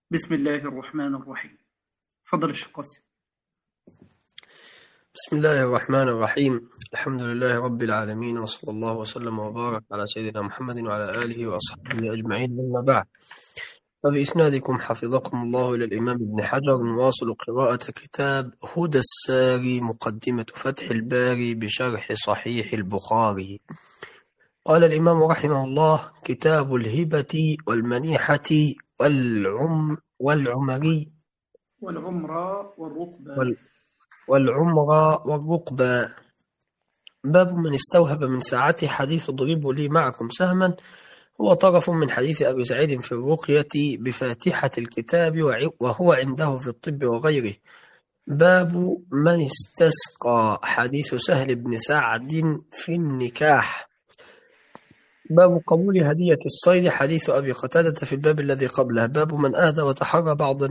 بسم الله الرحمن الرحيم. فضل الشيخ قاسم. بسم الله الرحمن الرحيم. الحمد لله رب العالمين، وصلى الله وسلم وبارك على سيدنا محمد وعلى آله وأصحابه أجمعين، أما بعد. فبإسنادكم حفظكم الله إلى الإمام ابن حجر نواصل قراءة كتاب هدى الساري مقدمة فتح الباري بشرح صحيح البخاري. قال الإمام رحمه الله: كتاب الهبة والمنيحة والعمري والعمرة والركبة. والعمرة والركبة. باب من استوهب من ساعته. حديث اضربوا لي معكم سهما هو طرف من حديث أبي سعيد في الرقية بفاتحة الكتاب، وهو عنده في الطب وغيره. باب من استسقى. حديث سهل بن سعد في النكاح. باب قبول هدية الصيد. حديث أبي قتادة في الباب الذي قبله. باب من أهدى وتحرى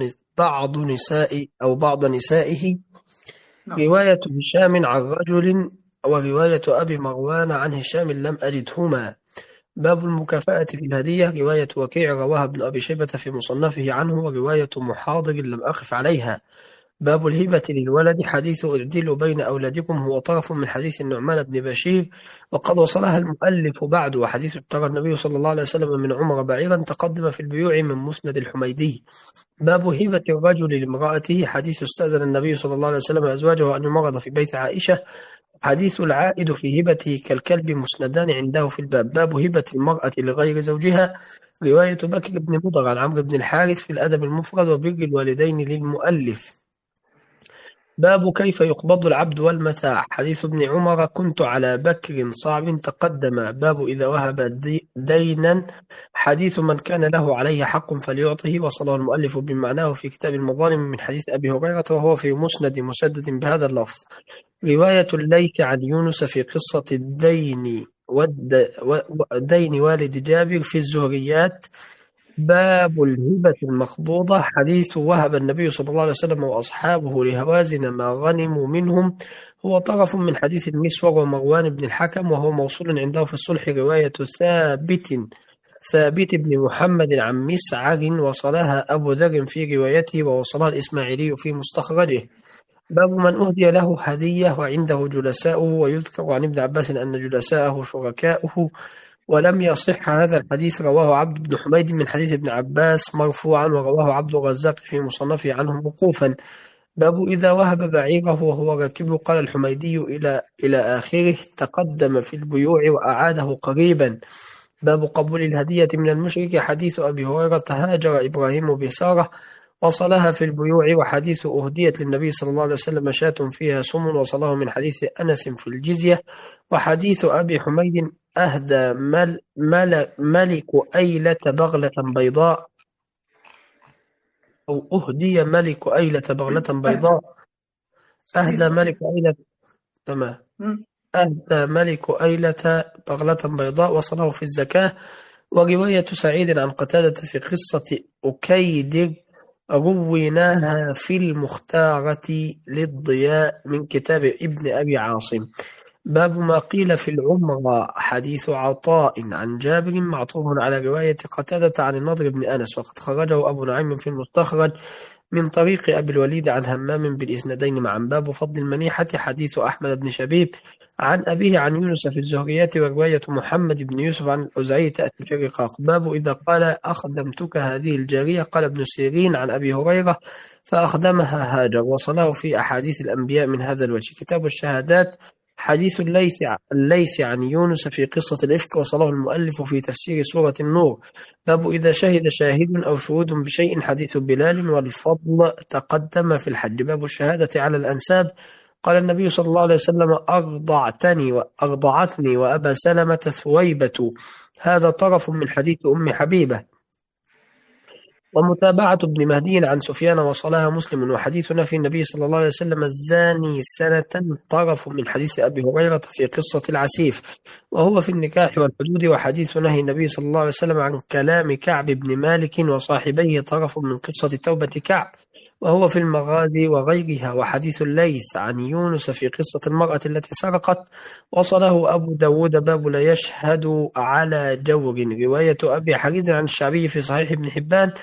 بعض نسائه. رواية هشام عن رجل ورواية أبي مروان عن هشام لم أجدهما. باب المكافأة في الهدية. رواية وكيع رواها ابن أبي شيبة في مصنفه عنه، ورواية محاضر لم أقف عليها. باب الهبة للولد. حديث اعدلوا بين أولادكم هو طرف من حديث النعمان بن بشير، وقد وصلها المؤلف بعد. وحديث اشترى النبي صلى الله عليه وسلم من عمر بعيرا تقدم في البيوع من مسند الحميدي. باب هبة الرجل لامرأته. حديث استأذن النبي صلى الله عليه وسلم أزواجه أن يمرض في بيت عائشة. حديث العائد في هبته كالكلب مسندان عنده في الباب. باب هبة المرأة لغير زوجها. رواية بكر بن مضر عن عمرو بن الحارث في الأدب المفرد. وبر الوالدين للمؤلف. باب كيف يقبض العبد والمتاع. حديث ابن عمر: كنت على بكر صعب تقدم. باب إذا وهب دينا. حديث من كان له عليه حق فليعطه. وصله المؤلف بمعناه في كتاب المظالم من حديث أبي هريرة، وهو في مسند مسدد بهذا اللفظ. رواية الليث عن يونس في قصة الدين ودين والد جابر في الزهريات. باب الهبة المقبوضة. حديث وهب النبي صلى الله عليه وسلم وأصحابه لهوازن ما غنموا منهم هو طرف من حديث المسور ومروان بن الحكم، وهو موصول عنده في الصلح. رواية ثابت بن محمد عن مسعر وصلها أبو ذر في روايته، ووصلها الإسماعيلي في مستخرجه. باب من أهدي له هدية وعنده جلساؤه. ويذكر عن ابن عباس أن جلساءه شركاؤه، ولم يصح هذا الحديث. رواه عبد بن حميد من حديث ابن عباس مرفوعا، ورواه عبد الرزاق في مصنفه عنه موقوفا. باب إذا وهب بعيره وهو راكبه. قال الحميدي إلى آخره. تقدم في البيوع وأعاده قريبا. باب قبول الهدية من المشرك. حديث أبي هريرة: هاجر إبراهيم بسارة وصلها في البيوع. وحديث أهديت للنبي صلى الله عليه وسلم شاة فيها سم، وصله من حديث أنس في الجزية. وحديث أبي حميد: أهدى ملك أيلة بغلة بيضاء، أو أهدي ملك أيلة بغلة بيضاء. أهدى ملك أيلة، تمام، أهدى ملك أيلة بغلة بيضاء، وصله في الزكاة. ورواية سعيد عن قتادة في قصة أكيدر رويناها في المختارة للضياء من كتاب ابن أبي عاصم. باب ما قيل في العمرة. حديث عطاء عن جابر معطوف على رواية قتادة عن النضر بن أنس، وقد خرجه أبو نعيم في المستخرج من طريق أبي الوليد عن همام بالإسنادين معا. باب فضل المنيحة. حديث أحمد بن شبيب عن أبيه عن يونس في الزهريات. ورواية محمد بن يوسف عن الأوزاعي تأتي في الرقاق. باب إذا قال أخدمتك هذه الجارية. قال ابن سيرين عن أبي هريرة: فأخدمها هاجر. وصله في أحاديث الأنبياء من هذا الوجه. كتاب الشهادات. حديث الليث عن يونس في قصة الإفك، وصله المؤلف في تفسير سورة النور. باب إذا شهد شاهد أو شهود بشيء. حديث بلال والفضل تقدم في الحج. باب الشهادة على الأنساب. قال النبي صلى الله عليه وسلم: أرضعتني وأبا سلمة ثويبة. هذا طرف من حديث أم حبيبة. ومتابعة ابن مهدي عن سفيان وصلها مسلم. وحديثنا في النبي صلى الله عليه وسلم: الزاني سنة. طرف من حديث أبي هريرة في قصة العسيف، وهو في النكاح والحدود. وحديث نهي النبي صلى الله عليه وسلم عن كلام كعب بن مالك وصاحبيه. طرف من قصة توبة كعب، وهو في المغازي وغيرها. وحديث الليث عن يونس في قصة المرأة التي سرقت، وصله أبو داود. باب لا يشهد على جور. رواية أبي حريز عن الشعبي في صحيح ابن حبان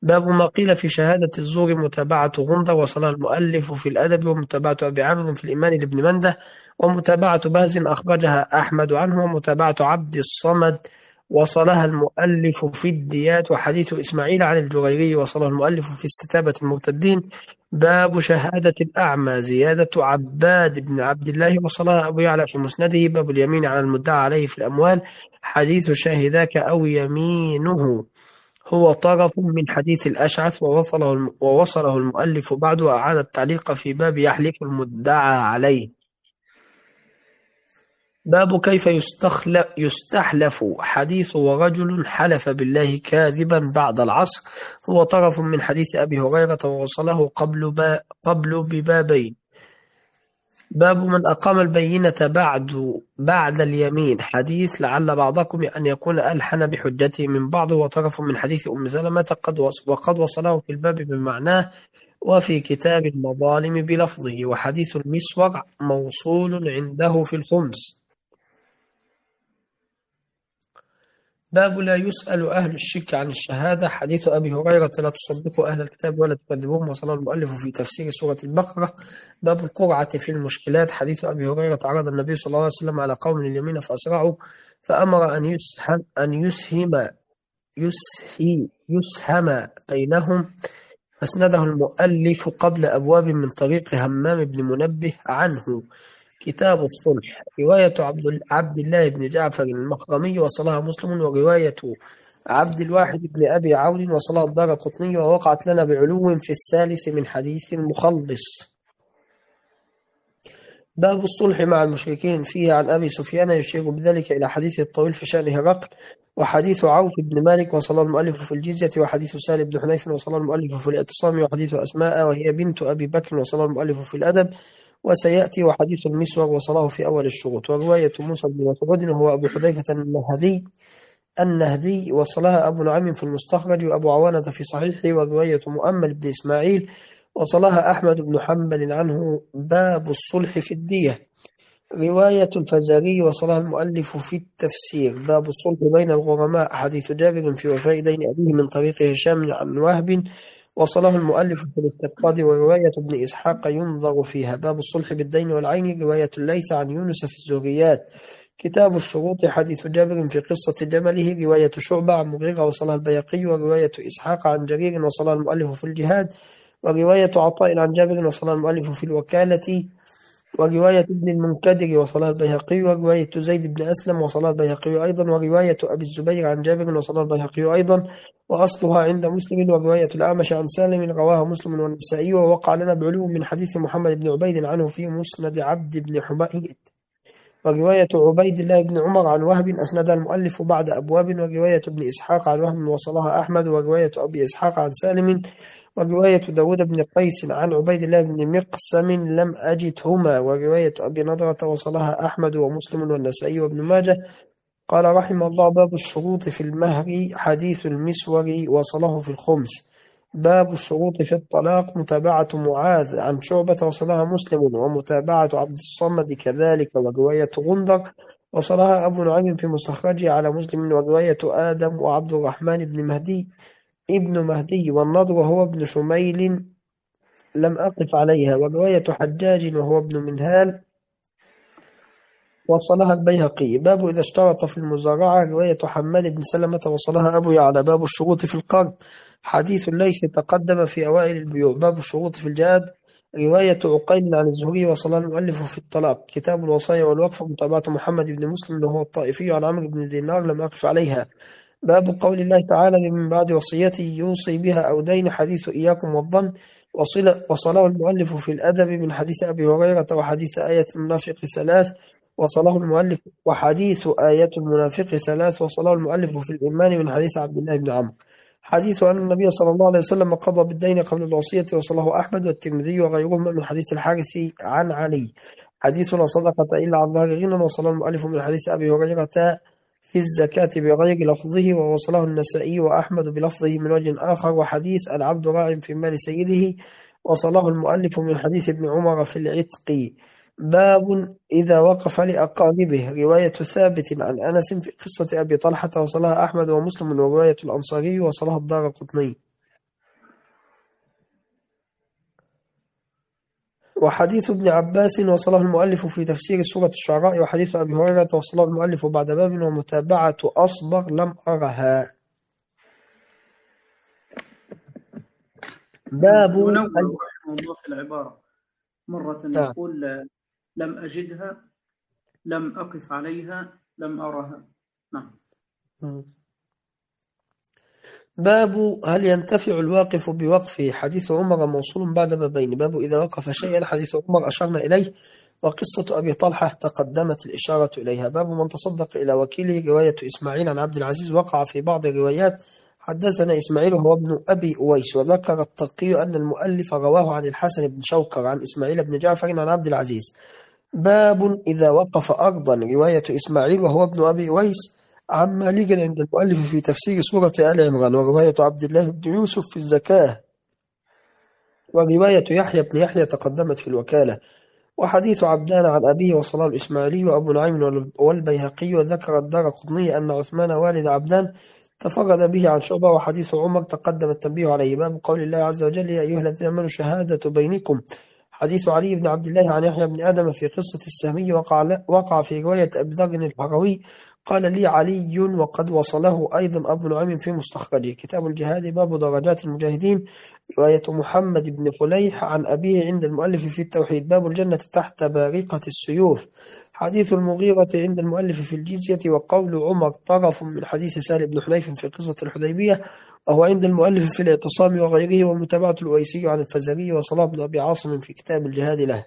باب ما قيل في شهادة الزور متابعة غندر وصلها المؤلف في الأدب، ومتابعة أبي عامر في الإيمان لابن منده، ومتابعة باز أخرجها أحمد عنه، ومتابعة عبد الصمد وصلها المؤلف في الديات، وحديث إسماعيل عن الجريري وصله المؤلف في استتابة المرتدين. باب شهادة الأعمى زيادة عباد بن عبد الله وصلها أبو يعلى في مسنده. باب اليمين على المدعى عليه في الأموال، حديث شاهداك أو يمينه هو طرف من حديث الأشعث، ووصله المؤلف بعد، وأعاد التعليق في باب يحلف المدعى عليه. باب كيف يستحلف، حديث ورجل حلف بالله كاذبا بعد العصر هو طرف من حديث أبي هريرة، ووصله قبل ببابين. باب من أقام البينة بعد اليمين، حديث لعل بعضكم أن يكون ألحن بحجته من بعض، وطرف من حديث أم سلمة وقد وصله في الباب بمعناه وفي كتاب المظالم بلفظه. وحديث المسور موصول عنده في الخمس. باب لا يسأل أهل الشك عن الشهادة، حديث أبي هريرة لا تصدقوا أهل الكتاب ولا تكذبوهم وصله المؤلف في تفسير سورة البقرة. باب القرعة في المشكلات، حديث أبي هريرة عرض النبي صلى الله عليه وسلم على قوم اليمين فأسرعوا فأمر أن يسهم بينهم، فاسنده المؤلف قبل أبواب من طريق همام بن منبه عنه. كتاب الصلح، رواية عبد الله بن جعفر المخرمي وصلها مسلم، ورواية عبد الواحد بن أبي عون وصلها الدارقطني، ووقعت لنا بعلو في الثالث من حديث المخلص. باب الصلح مع المشركين، فيه عن أبي سفيان يشير بذلك إلى حديث الطويل في شأن هرقل، وحديث عوف بن مالك وصلى المؤلف في الجزية، وحديث سالم بن حنيف وصلى المؤلف في الاعتصام، وحديث أسماء وهي بنت أبي بكر وصلى المؤلف في الأدب وسيأتي، وحديث المسور وصله في أول الشروط. ورواية موسى بن مسعود وهو أبو حذيفة النهدي وصلها أبو نعيم في المستخرج وأبو عوانة في صحيحه. ورواية مؤمل بن إسماعيل وصلها أحمد بن حنبل عنه. باب الصلح في الدية، رواية الفزاري وصلها المؤلف في التفسير. باب الصلح بين الغرماء، حديث جابر في وفاء دين أبيه من طريق هشام عن وهب وصله المؤلف في الاستقراض. ورواية ابن إسحاق ينظر فيها. باب الصلح بالدين والعين، رواية الليث عن يونس في الزهريات. كتاب الشروط، حديث جابر في قصة جمله، رواية شعبة عن مغيرة وصلها البيقي. ورواية إسحاق عن جرير وصلها المؤلف في الجهاد. ورواية عطاء عن جابر وصلها المؤلف في الوكالة. ورواية ابن المنكدر وصلها البيهقي. ورواية زيد بن أسلم وصلها البيهقي أيضا. ورواية أبي الزبير عن جابر وصلها البيهقي أيضا، وأصلها عند مسلم. ورواية الأعمش عن سالم رواها مسلم والنسائي. ووقع لنا بعلو من حديث محمد بن عبيد عنه في مسند عبد بن حميد. ورواية عبيد الله بن عمر عن وهب أسندها المؤلف بعد أبواب. ورواية ابن إسحاق عن وهب وصلها أحمد. ورواية أبي إسحاق عن سالم. ورواية داود بن قيس عن عبيد الله بن مقسم لم أجدهما. ورواية أبي نضرة وصلها أحمد ومسلم والنسائي وابن ماجه. قال رحمه الله: باب الشروط في المهر، حديث المسور وصله في الخمس. باب الشروط في الطلاق، متابعة معاذ عن شعبة وصلها مسلم، ومتابعة عبد الصمد كذلك. ورواية غندر وصلها أبو نعيم في مستخرجه على مسلم. ورواية آدم وعبد الرحمن ابن مهدي والنضر وهو ابن شميل لم أقف عليها. ورواية حجاج وهو ابن منهال وصلها البيهقي. باب إذا اشترط في المزارعة، رواية حماد بن سلمة وصلها أبو يعلى. باب الشروط في القرض، حديث ليس تقدم في أوائل البيوع. باب الشروط في الجهاد، رواية عقيل عن الزهري وصلها المؤلف في الطلاق. كتاب الوصايا والوقف، متابعة محمد بن مسلم وهو الطائفي عن عمرو بن دينار لم أقف عليها. باب قول الله تعالى: من بعد وصيته يوصي بها أو دين، حديث إياكم والظن وصله المؤلف في الأدب من حديث أبي هريرة. وحديث آية المنافق 3 وصله المؤلف. وحديث آية المنافق 3 وصله المؤلف في الإيمان من حديث عبد الله بن عمرو. حديث أن النبي صلى الله عليه وسلم قضى بالدين قبل الوصية وصله أحمد والترمذي وغيرهما من حديث الحارث عن علي. حديث لا صدقة إلا عن ظهر غنى وصله المؤلف من حديث أبي هريرة في الزكاة بغير لفظه، ووصله النسائي وأحمد بلفظه من وجه آخر. وحديث العبد راع في مال سيده وصله المؤلف من حديث ابن عمر في العتق. باب إذا وقف لأقاربه، رواية ثابت عن أنس في قصة أبي طلحة وصلها أحمد ومسلم. ورواية الأنصاري وصلها الدارقطني. وحديث ابن عباس وصله المؤلف في تفسير سورة الشعراء، وحديث أبي هريرة وصله المؤلف بعد باب، ومتابعة أصبغ لم أرها. باب ينوع رحمه الله في العبارة، مرة نعم. يقول لم أجدها، لم أقف عليها، لم أرها. نعم. باب هل ينتفع الواقف بوقفه؟ حديث عمر موصول بعد بابين. باب إذا وقف شيئا، حديث عمر أشرنا إليه، وقصة أبي طلحة تقدمت الإشارة إليها. باب من تصدق إلى وكيله، رواية إسماعيل عن عبد العزيز. وقع في بعض الروايات حدثنا إسماعيل هو ابن أبي أويس، وذكر التقي أن المؤلف رواه عن الحسن بن شوكر عن إسماعيل بن جعفر عن عبد العزيز. باب إذا وقف أرضا، رواية إسماعيل وهو ابن أبي أويس عن مالك عند المؤلف في تفسير سورة آل عمران، ورواية عبد الله بن يوسف في الزكاة، ورواية يحيى بن يحيى تقدمت في الوكالة. وحديث عبدان عن أبيه وصلاه الإسماعيلي وأبو نعيم والبيهقي، وذكر الدارقطني أن عثمان والد عبدان تفرد به عن شعبة. وحديث عمر تقدم التنبيه عليه. باب قول الله عز وجل يا أيها الذين آمنوا شهادة بينكم. حديث علي بن عبد الله عن يحيى بن آدم في قصة السهمي، وقع في رواية أبي ذر الهروي قال لي علي، وقد وصله أيضا أبو نعيم في مستخرجه. كتاب الجهاد، باب درجات المجاهدين، رواية محمد بن فليح عن أبيه عند المؤلف في التوحيد. باب الجنة تحت بارقة السيوف. حديث المغيرة عند المؤلف في الجزية. وقول عمر طرف من حديث سهل بن حنيف في قصة الحديبية، وهو عند المؤلف في الاعتصام وغيره. ومتابعة الأويسي عن الفزاري وصلاح بن أبي عاصم في كتاب الجهاد له.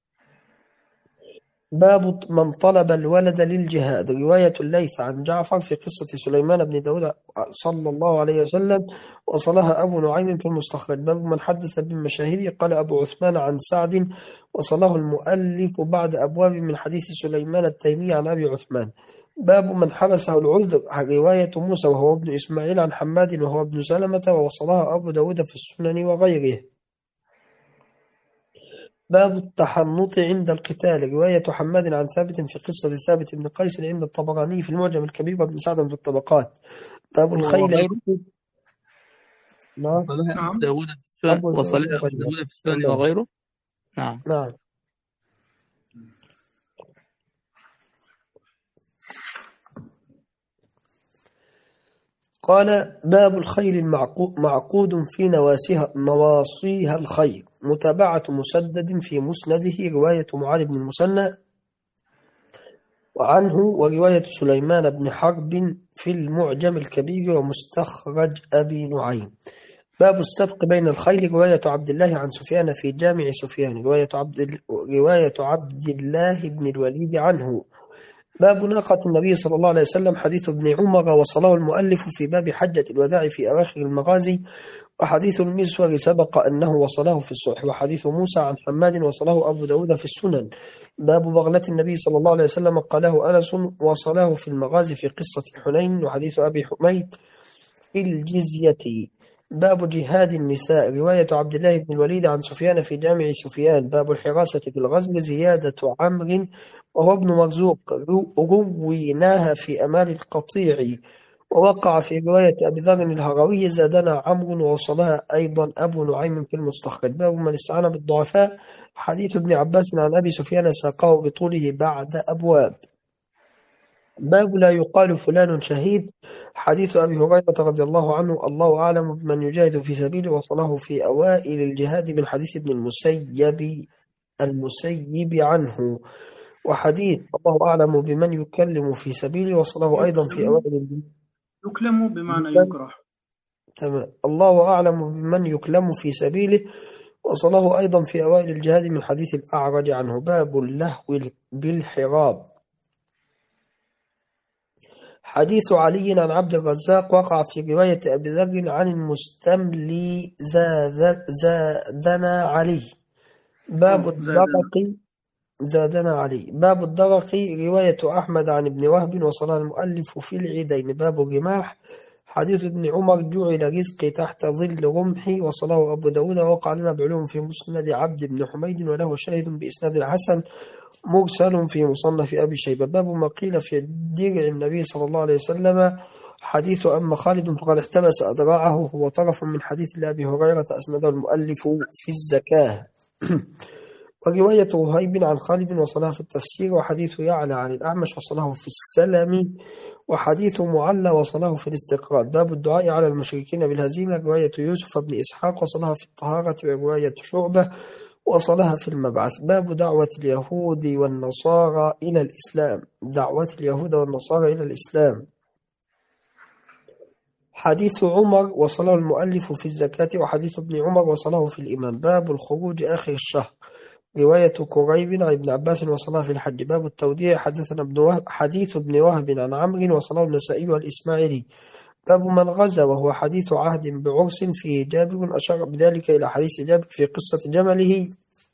باب من طلب الولد للجهاد، رواية الليث عن جعفر في قصة سليمان بن داود صلى الله عليه وسلم، وصلها أبو نعيم في المستخرج. باب من حدث بالمشاهد، قال أبو عثمان عن سعد، وصله المؤلف بعد أبواب من حديث سليمان التيمي عن أبي عثمان. باب من حبسه العذر، رواية موسى وهو ابن إسماعيل عن حماد وهو ابن سلمة، ووصلها أبو داود في السنن وغيره. باب التحنط عند القتال، رواية حماد عن ثابت في قصة ثابت بن قيس عند الطبراني في المعجم الكبير وابن سعد في الطبقات. باب الخيل. نعم. وصلها أبو داود في السنن وغيره. نعم. نعم. قال باب الخيل معقود في نواصيها الخير. متابعة مسدد في مسنده، رواية معاذ بن المثنى وعنه، ورواية سليمان بن حرب في المعجم الكبير ومستخرج أبي نعيم. باب السبق بين الخيل، رواية عبد الله عن سفيان في جامع سفيان، رواية عبد الله بن الوليد عنه. باب ناقة النبي صلى الله عليه وسلم، حديث ابن عمر وصله المؤلف في باب حجة الوداع في أواخر المغازي. وحديث المسور سبق أنه وصله في الصلح. وحديث موسى عن حماد وصله أبو داود في السنن. باب بغلة النبي صلى الله عليه وسلم، قاله أنس، وصله في المغازي في قصة حنين. وحديث أبي حميد في الجزية. باب جهاد النساء، رواية عبد الله بن الوليد عن سفيان في جامع سفيان. باب الحراسة في الغزو، زيادة عمرو وهو ابن مرزوق، رويناها في أمال القطيع. ووقع في رواية أبي ذر الهروي زادنا عمرو، ووصلها أيضا أبو نعيم في المستخرج. باب من استعان بالضعفاء، حديث ابن عباس عن أبي سفيان ساقه بطوله بعد أبواب. باب لا يقال فلان شهيد، حديث أبي هريرة رضي الله عنه الله أعلم بمن يجاهد في سبيله، وصله في أوائل الجهاد من حديث ابن المسيب عنه. وحديث الله أعلم بمن يكلم في سبيله، وصله أيضا في أوائل الجهاد. يكلم بمعنى يجرح. تمام. الله أعلم بمن يكلم في سبيله، وصله أيضا في أوائل الجهاد من حديث الأعرج عنه. باب اللهو بالحراب، حديث علي عن عبد الرزاق وقع في رواية أبي ذر عن المستملي زادنا علي. باب الدرق زادنا علي. باب الدرق، رواية أحمد عن ابن وهب وصلها المؤلف في العيدين. باب الرماح، حديث ابن عمر جعل رزقي تحت ظل رمحي، وصله أبو داود. وقع لنا بعلوم في مسند عبد بن حميد، وله شاهد بإسناد الحسن مرسل في مصنف أبي شيبة. باب ما قيل في درع النبي صلى الله عليه وسلم، حديث أما خالد فقد احتبس أدراعه، هو طرف من حديث لأبي هريرة أسنده المؤلف في الزكاة. ورواية وهيب عن خالد وصلها في التفسير، وحديث يعلى عن الأعمش وصله في السلم، وحديث معلى وصله في الاستقراء. باب الدعاء على المشركين بالهزيمة، رواية يوسف بن إسحاق وصلها في الطهارة، ورواية شعبة وصلها في المبعث. باب دعوة اليهود والنصارى إلى الإسلام، دعوة اليهود والنصارى إلى الإسلام. حديث عمر وصله المؤلف في الزكاة، وحديث ابن عمر وصله في الإمام. باب الخروج آخر الشهر، رواية كريب عن ابن عباس وصلها في الحج. باب التوديع، حدثنا ابن وهب حديث ابن وهب عن عمرو وصله النسائي والإسماعيلي. باب من غزا، وهو حديث عهد بعرس فيه جابر، أشار بذلك إلى حديث جابر في قصة جمله،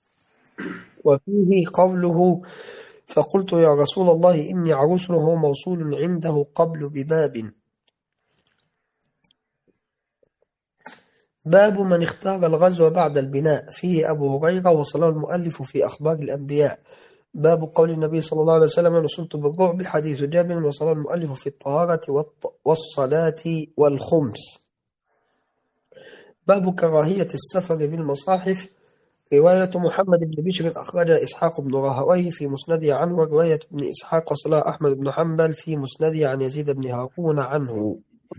وفيه قوله فقلت يا رسول الله إني عروس، وهو موصول عنده قبل بباب. باب من اختار الغزو بعد البناء، فيه أبو هريرة وصله المؤلف في أخبار الأنبياء. باب قول النبي صلى الله عليه وسلم نصرت بالرعب، حديث جابر وصله المؤلف في الطهارة والصلاة والخمس. باب كراهية السفر بالمصاحف، رواية محمد بن بشر أخرج إسحاق بن راهويه في مسنده عنه، ورواية ابن إسحاق وصلها أحمد بن حنبل في مسنده عن يزيد بن هارون عنه.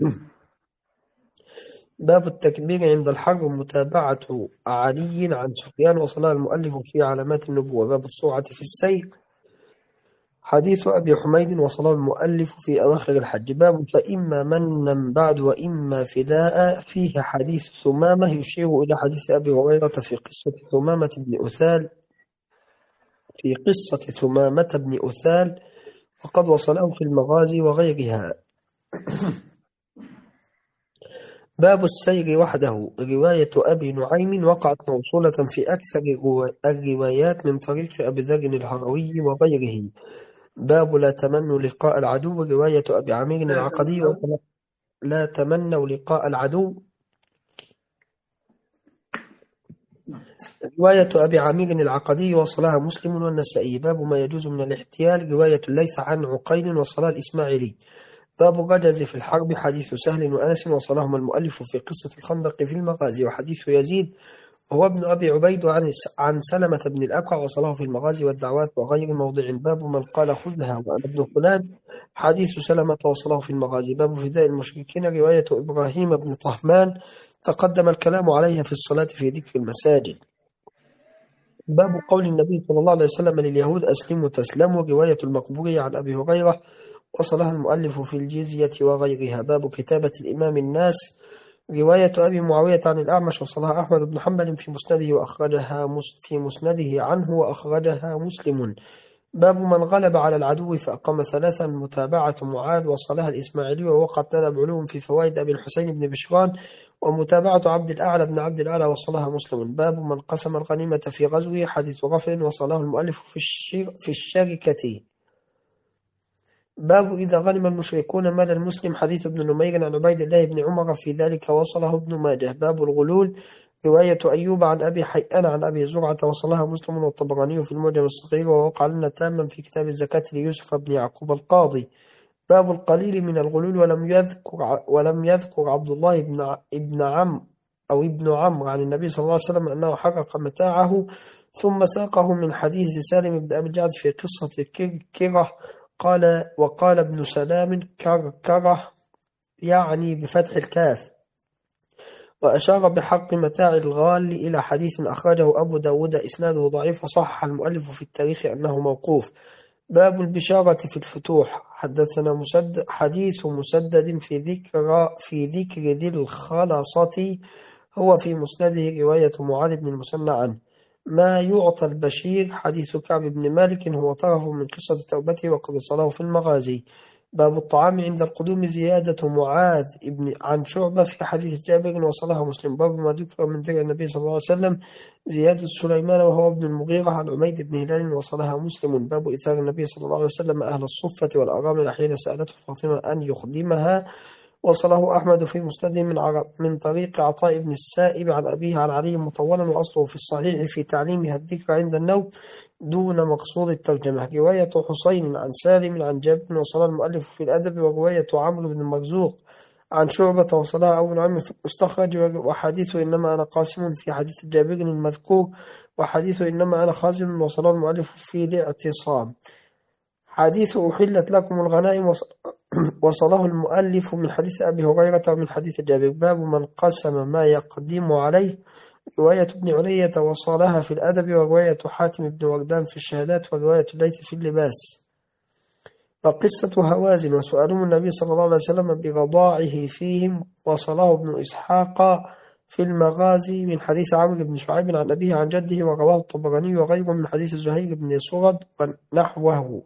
باب التكبير عند الحرب، متابعة علي عن سفيان وصلها المؤلف في علامات النبوة. باب السرعة في السير، حديث أبي حميد وصله المؤلف في أواخر الحج. باب فإما منا بعد وإما فداء، فيه حديث ثمامة يشير إلى حديث أبي هريرة في قصة ثمامة بن أثال، وقد وصله في المغازي وغيرها. باب السير وحده، رواية أبي نعيم وقعت موصولة في أكثر الروايات من طريق أبي ذر الهروي وغيره. باب لا تمنوا لقاء العدو، رواية أبي عمير العقدي لا تمنوا لقاء العدو، رواية أبي عمير العقدي وصلها مسلم والنسائي. باب ما يجوز من الاحتيال، رواية الليث عن عقيل وصلها الإسماعيلي. باب الرجز في الحرب، حديث سهل وأنس وصلهما المؤلف في قصة الخندق في المغازي. وحديث يزيد وهو ابن أبي عبيد عن سلمة بن الأكوع وصله في المغازي والدعوات وغير موضع. باب من قال خذها وأنا ابن فلان، حديث سلمة وصله في المغازي. باب فداء المشركين، رواية إبراهيم بن طهمان تقدم الكلام عليها في الصلاة في ذكر المساجد. باب قول النبي صلى الله عليه وسلم لليهود أسلموا تسلموا، رواية المقبوري عن أبي هريرة وصلها المؤلف في الجزية وغيرها. باب كتابة الإمام الناس، رواية أبي معاوية عن الأعمش وصلها أحمد بن حنبل في مسنده عنه وأخرجها مسلم. باب من غلب على العدو فأقام ثلاثا، متابعة معاذ وصلها الإسماعيلي، ووقعت لنا بعلوم في فوائد أبي الحسين بن بشران، ومتابعة عبد الأعلى بن عبد الأعلى وصلها مسلم. باب من قسم الغنيمة في غزوه، حديث رفع وصله المؤلف في الشركة. باب إذا غنم المشركون مال المسلم، حديث ابن نمير عن عبيد الله بن عمر في ذلك وصله ابن ماجه. باب الغلول، رواية أيوب عن أبي حيان عن أبي زرعة وصلها مسلم والطبراني في المعجم الصغير، ووقع لنا تاما في كتاب الزكاة ليوسف بن يعقوب القاضي. باب القليل من الغلول، ولم يذكر عبد الله ابن عمرو عن النبي صلى الله عليه وسلم أنه حرق متاعه، ثم ساقه من حديث سالم بن أبي الجعد في قصة كره. وقال ابن سلام كره يعني بفتح الكاف، وأشار بحق متاع الغال إلى حديث أخرجه أبو داود إسناده ضعيف، وصحح المؤلف في التاريخ أنه موقوف. باب البشارة في الفتوح، حدثنا حديث مسدد في ذكر ذي الخلاصة، هو في مسنده رواية معاذ بن المثنى عنه. ما يعطى البشير، حديث كعب بن مالك هو طرف من قصة توبته وقد صلاه في المغازي. باب الطعام عند القدوم، زيادة معاذ عن شعبة في حديث جابر وصلها مسلم. باب ما ذكر من ذكر النبي صلى الله عليه وسلم، زيادة سليمان وهو ابن المغيرة عن عميد بن هلال وصلها مسلم. باب إثار النبي صلى الله عليه وسلم أهل الصفة والأرامل حين سألته فاطمة أن يخدمها، وصله أحمد في مسنده من طريق عطاء بن السائب عن أبيه عن علي مطولا، وأصله في الصحيح في تعليمها الذكر عند النوم دون مقصود الترجمة. رواية حسين عن سالم عن جابر وصلها المؤلف في الأدب، ورواية عمرو بن مرزوق عن شعبة وصلها أبو نعيم في المستخرج. وحديث إنما أنا قاسم في حديث جابر المذكور. وحديث إنما أنا خازن وصله المؤلف في الاعتصام. حديث أحلت لكم الغنائم وصله المؤلف من حديث أبي هريرة ومن حديث جابر. باب من قسم ما يقدم عليه. رواية ابن علية وصلها في الأدب، ورواية حاتم بن وردان في الشهادات، ورواية الليث في اللباس. وقصة هوازن وسؤالهم النبي صلى الله عليه وسلم برضاعه فيهم وصله ابن إسحاق في المغازي من حديث عمرو بن شعيب عن أبيه عن جده، ورواه الطبراني وغيره من حديث زهير بن سرد ونحوه.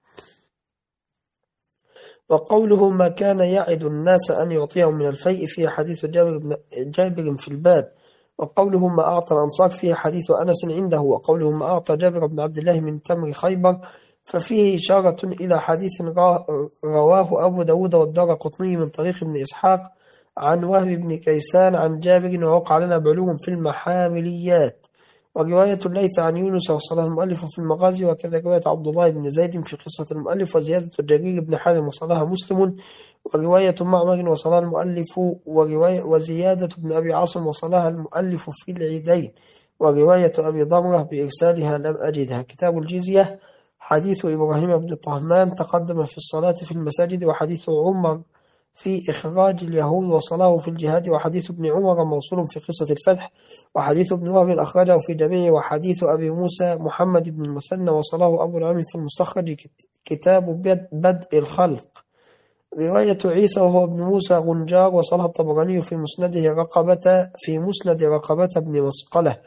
وقوله ما كان يعد الناس أن يعطيهم من الفيء فيه حديث جابر في الباب. وقوله ما أعطى الأنصار فيه حديث أنس عنده. وقوله ما أعطى جابر بن عبد الله من تمر خيبر ففيه إشارة إلى حديث رواه أبو داود والدارقطني من طريق ابن إسحاق عن وهب بن كيسان عن جابر، ووقع لنا بعلوم في المحامليات. ورواية الليث عن يونس وصلها المؤلف في المغازي، وكذا رواية عبد الله بن زيد في قصة المؤلف، وزيادة جرير بن حازم وصلها مسلم، ورواية معمر وصلها المؤلف، وزيادة ابن أبي عاصم وصلها المؤلف في العيدين، ورواية أبي ضمرة بإرسالها لم أجدها. كتاب الجزية. حديث إبراهيم بن طهمان تقدم في الصلاة في المساجد. وحديث عمر في إخراج اليهود وصلاه في الجهاد. وحديث ابن عمر موصول في قصة الفتح. وحديث ابن وهب أخرجه في جميع. وحديث أبي موسى محمد بن المثنى وصلاه أبو نعيم في المستخرج كتاب بدء الخلق. رواية عيسى وهو ابن موسى غنجار وصلها الطبراني في مسند رقبة بن مسقلة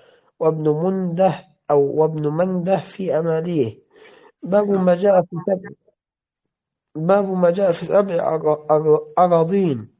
وابن منده في أماليه. باب ما جاء في سبع أراضين.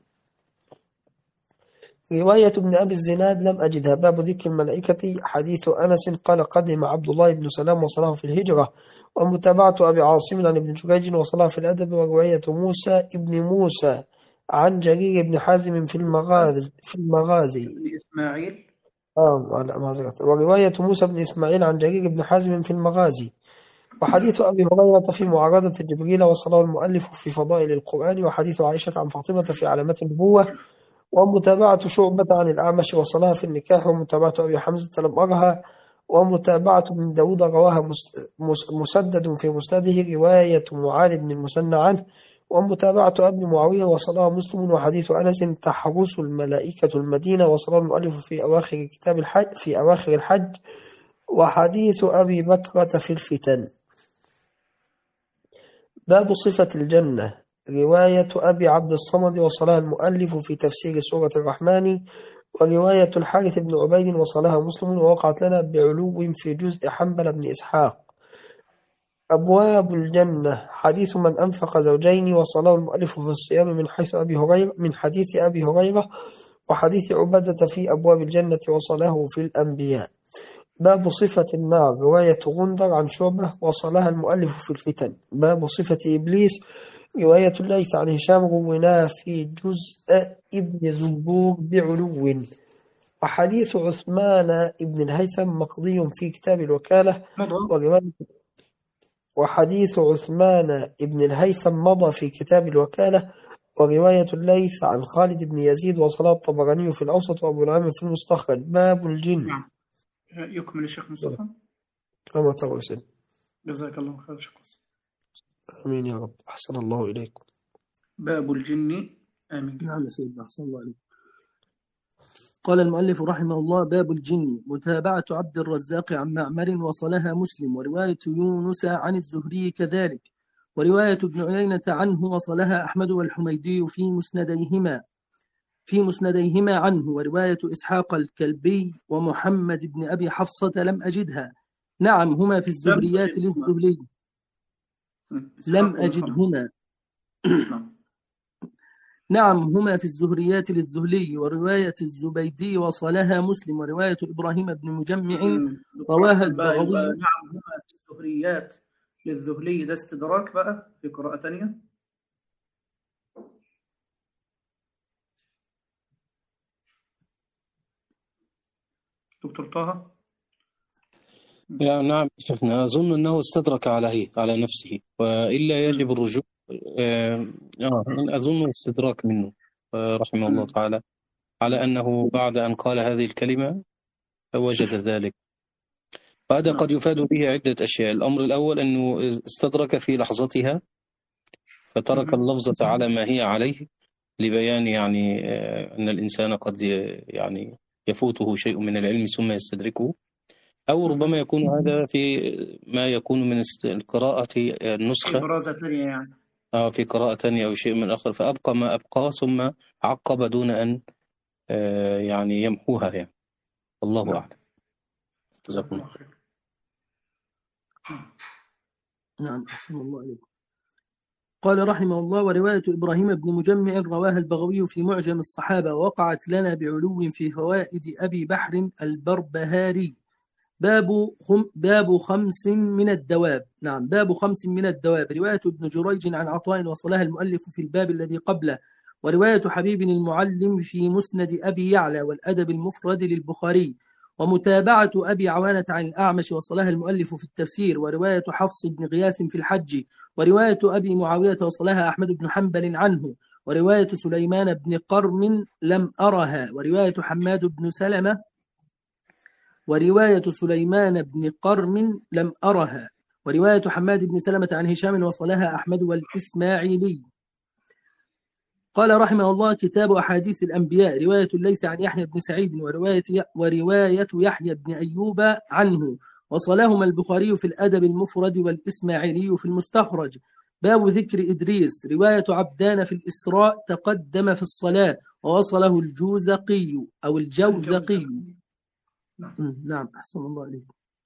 رواية ابن أبي الزناد لم أجدها. باب ذكر الملائكة. حديث أنس قال قدم عبد الله بن سلام وصلاه في الهجرة. ومتابعة أبي عاصم عن ابن جريج وصلاه في الأدب. ورواية موسى عن جرير بن حازم في المغازي. إسماعيل. ورواية موسى بن إسماعيل عن جرير بن حازم في المغازي. وحديث أبي هريرة في معارضة جبريل وصله المؤلف في فضائل القرآن. وحديث عائشة عن فاطمة في علامات النبوة. ومتابعة شعبة عن الأعمش وصلها في النكاح. ومتابعة أبي حمزة لم أرها. ومتابعة من داود رواها مسدد في مسنده. رواية معاذ بن المثنى عنه. ومتابعة أبي معاوية وصلها مسلم. وحديث أنس تحرس الملائكة المدينة وصلها المؤلف في أواخر كتاب الحج في أواخر الحج. وحديث أبي بكرة في الفتن. باب صفة الجنة. رواية أبي عبد الصمد وصلها المؤلف في تفسير سورة الرحمن. ورواية الحارث بن عبيد وصلها مسلم. ووقعت لنا بعلو في جزء حنبل بن إسحاق. أبواب الجنة. حديث من أنفق زوجين وصله المؤلف في الصيام من حديث أبي هريرة. وحديث عبادة في أبواب الجنة وصله في الأنبياء. باب صفة النار. رواية غندر عن شعبة وصلها المؤلف في الفتن. باب صفة إبليس. رواية الليث عن هشام رويناه في جزء ابن زنبور بعلو. وحديث عثمان ابن الهيثم مقضي في كتاب الوكالة. وحديث عثمان ابن الهيثم مضى في كتاب الوكالة. ورواية الليث عن خالد بن يزيد وصلها الطبراني في الأوسط وأبو نعيم في المستخرج. باب الجن. يكمل الشيخ مصطفى. كما تقول. جزاك الله خير. شكرا. آمين يا رب. أحسن الله إليكم. باب الجن. آمين. نعم يا سيدنا. أحسن الله عليك. قال المؤلف رحمه الله: باب الجن. متابعة عبد الرزاق عن معمر وصلها مسلم. ورواية يونس عن الزهري كذلك. ورواية ابن عيينة عنه وصلها أحمد والحميدي في مسنديهما عنه. ورواية إسحاق الكلبي ومحمد بن أبي حفصة لم أجدها. نعم هما في الزهريات للزهلي. لم أجدهما. نعم هما في الزهريات للزهلي. ورواية الزبيدي وصلها مسلم. ورواية إبراهيم بن مجمع رواها البغوي. نعم هما في الزهريات للزهلي. ده استدراك بقى في قراءة تانية. دكتور طه. نعم شيخنا، أظن أنه استدرك على نفسه، وإلا يجب الرجوع. أظن استدراك منه. رحمه الله تعالى على أنه بعد أن قال هذه الكلمة وجد ذلك. فهذا قد يفاد به عدة أشياء. الأمر الأول أنه استدرك في لحظتها فترك اللفظة على ما هي عليه لبيان يعني أن الإنسان قد يعني يفوته شيء من العلم ثم يستدركه، أو ربما يكون هذا في ما يكون من القراءة النسخة يعني. في قراءة ثانية أو شيء من آخر، فأبقى ما أبقى ثم عقب دون أن يعني يمحوها يعني. الله أعلم. جزاكم الله خير. نعم أحسن الله عليكم. قال رحمه الله: ورواية إبراهيم بن مجمع رواها البغوي في معجم الصحابة، وقعت لنا بعلو في فوائد أبي بحر البربهاري. باب 5 من الدواب. نعم، باب 5 من الدواب. رواية ابن جريج عن عطاء وصلها المؤلف في الباب الذي قبله، ورواية حبيب المعلم في مسند أبي يعلى والأدب المفرد للبخاري، ومتابعة أبي عوانة عن الأعمش وصلها المؤلف في التفسير، ورواية حفص بن غياث في الحج، ورواية أبي معاوية وصلها أحمد بن حنبل عنه، ورواية سليمان بن قرم لم أرها، ورواية حماد بن سلمة ورواية سليمان بن قرم لم أرها، ورواية حماد بن سلمة عن هشام وصلها أحمد والإسماعيلي. قال رحمه الله: كتاب أحاديث الأنبياء. رواية ليس عن يحيى بن سعيد ورواية يحيى بن أيوب عنه، وصلهما البخاري في الأدب المفرد والإسماعيلي في المستخرج. باب ذكر إدريس. رواية عبدان في الإسراء تقدم في الصلاة، ووصله الجوزقي أو الجوزقي. نعم أحسن الله عليك.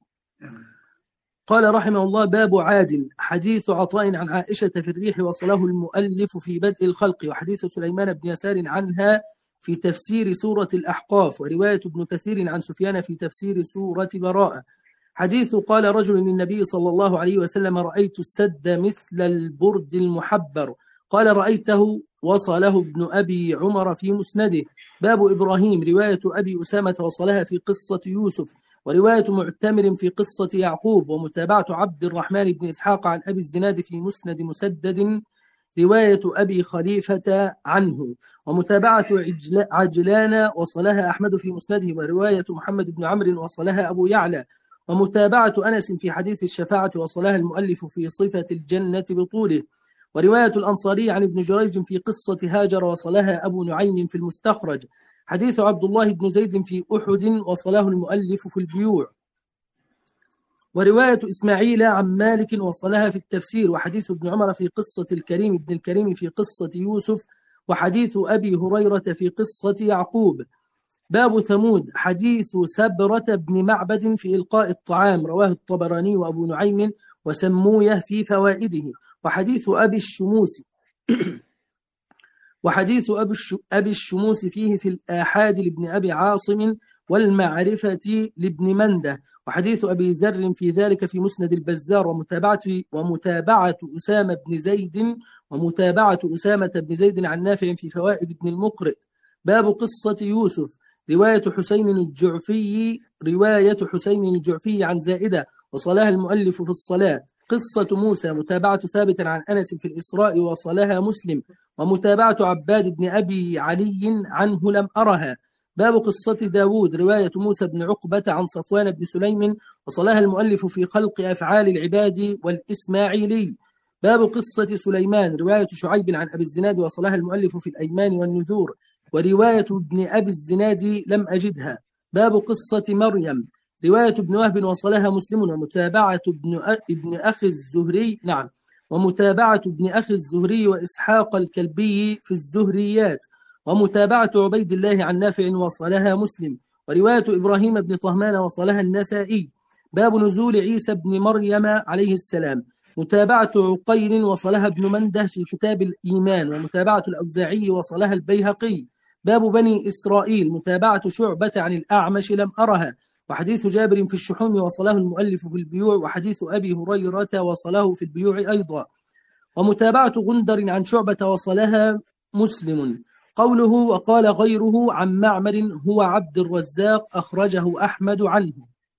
قال رحمه الله: باب عاد. حديث عطاء عن عائشة في الريح وصله المؤلف في بدء الخلق، وحديث سليمان بن يسار عنها في تفسير سورة الأحقاف، ورواية ابن كثير عن سفيان في تفسير سورة براءة. حديث قال رجل للنبي صلى الله عليه وسلم: رأيت السد مثل البرد المحبر. قال: رأيته. وصله ابن أبي عمر في مسنده. باب إبراهيم. رواية أبي أسامة وصلها في قصة يوسف، ورواية معتمر في قصة يعقوب، ومتابعة عبد الرحمن بن إسحاق عن أبي الزناد في مسند مسدد، رواية أبي خليفة عنه، ومتابعة عجلان وصلها أحمد في مسنده، ورواية محمد بن عمرو وصلها أبو يعلى، ومتابعة أنس في حديث الشفاعة وصلها المؤلف في صفة الجنة بطوله، ورواية الأنصاري عن ابن جريج في قصة هاجر وصلها أبو نعيم في المستخرج. حديث عبد الله بن زيد في أحد وصله المؤلف في البيوع، ورواية إسماعيل عن مالك وصلها في التفسير، وحديث ابن عمر في قصة الكريم بن الكريم في قصة يوسف، وحديث أبي هريرة في قصة يعقوب. باب ثمود. حديث سبرة بن معبد في إلقاء الطعام، رواه الطبراني وأبو نعيم وسمويه في فوائده. وحديث أبي الشموس أبي الشموس فيه في الآحاد لابن أبي عاصم والمعرفة لابن منده. وحديث أبي ذر في ذلك في مسند البزار، ومتابعة أسامة بن زيد عن نافع في فوائد ابن المقرئ. باب قصة يوسف. رواية حسين الجعفي عن زائدة وصلها المؤلف في الصلاة. قصة موسى. متابعة ثابت عن أنس في الإسراء وصلها مسلم، ومتابعة عباد بن أبي علي عنه لم أرها. باب قصة داود. رواية موسى بن عقبة عن صفوان بن سليم وصلها المؤلف في خلق أفعال العباد والإسماعيلي. باب قصة سليمان. رواية شعيب عن أبي الزناد وصلها المؤلف في الأيمان والنذور، ورواية ابن أبي الزناد لم أجدها. باب قصة مريم. رواية ابن وهب وصلها مسلم، ومتابعة ابن أخي الزهري ومتابعة ابن أخي الزهري وإسحاق الكلبي في الزهريات، ومتابعة عبيد الله عن نافع وصلها مسلم، ورواية إبراهيم بن طهمان وصلها النسائي. باب نزول عيسى بن مريم عليه السلام. متابعة عقيل وصلها ابن منده في كتاب الإيمان، ومتابعة الأوزاعي وصلها البيهقي. باب بني إسرائيل. متابعة شعبة عن الأعمش لم أرها، وحديث جابر في الشحوم وصله المؤلف في البيوع، وحديث أبي هريرة وصله في البيوع أيضا، ومتابعة غندر عن شعبة وصلها مسلم. قوله وقال غيره عن معمر هو عبد الرزاق أخرجه أحمد عنه.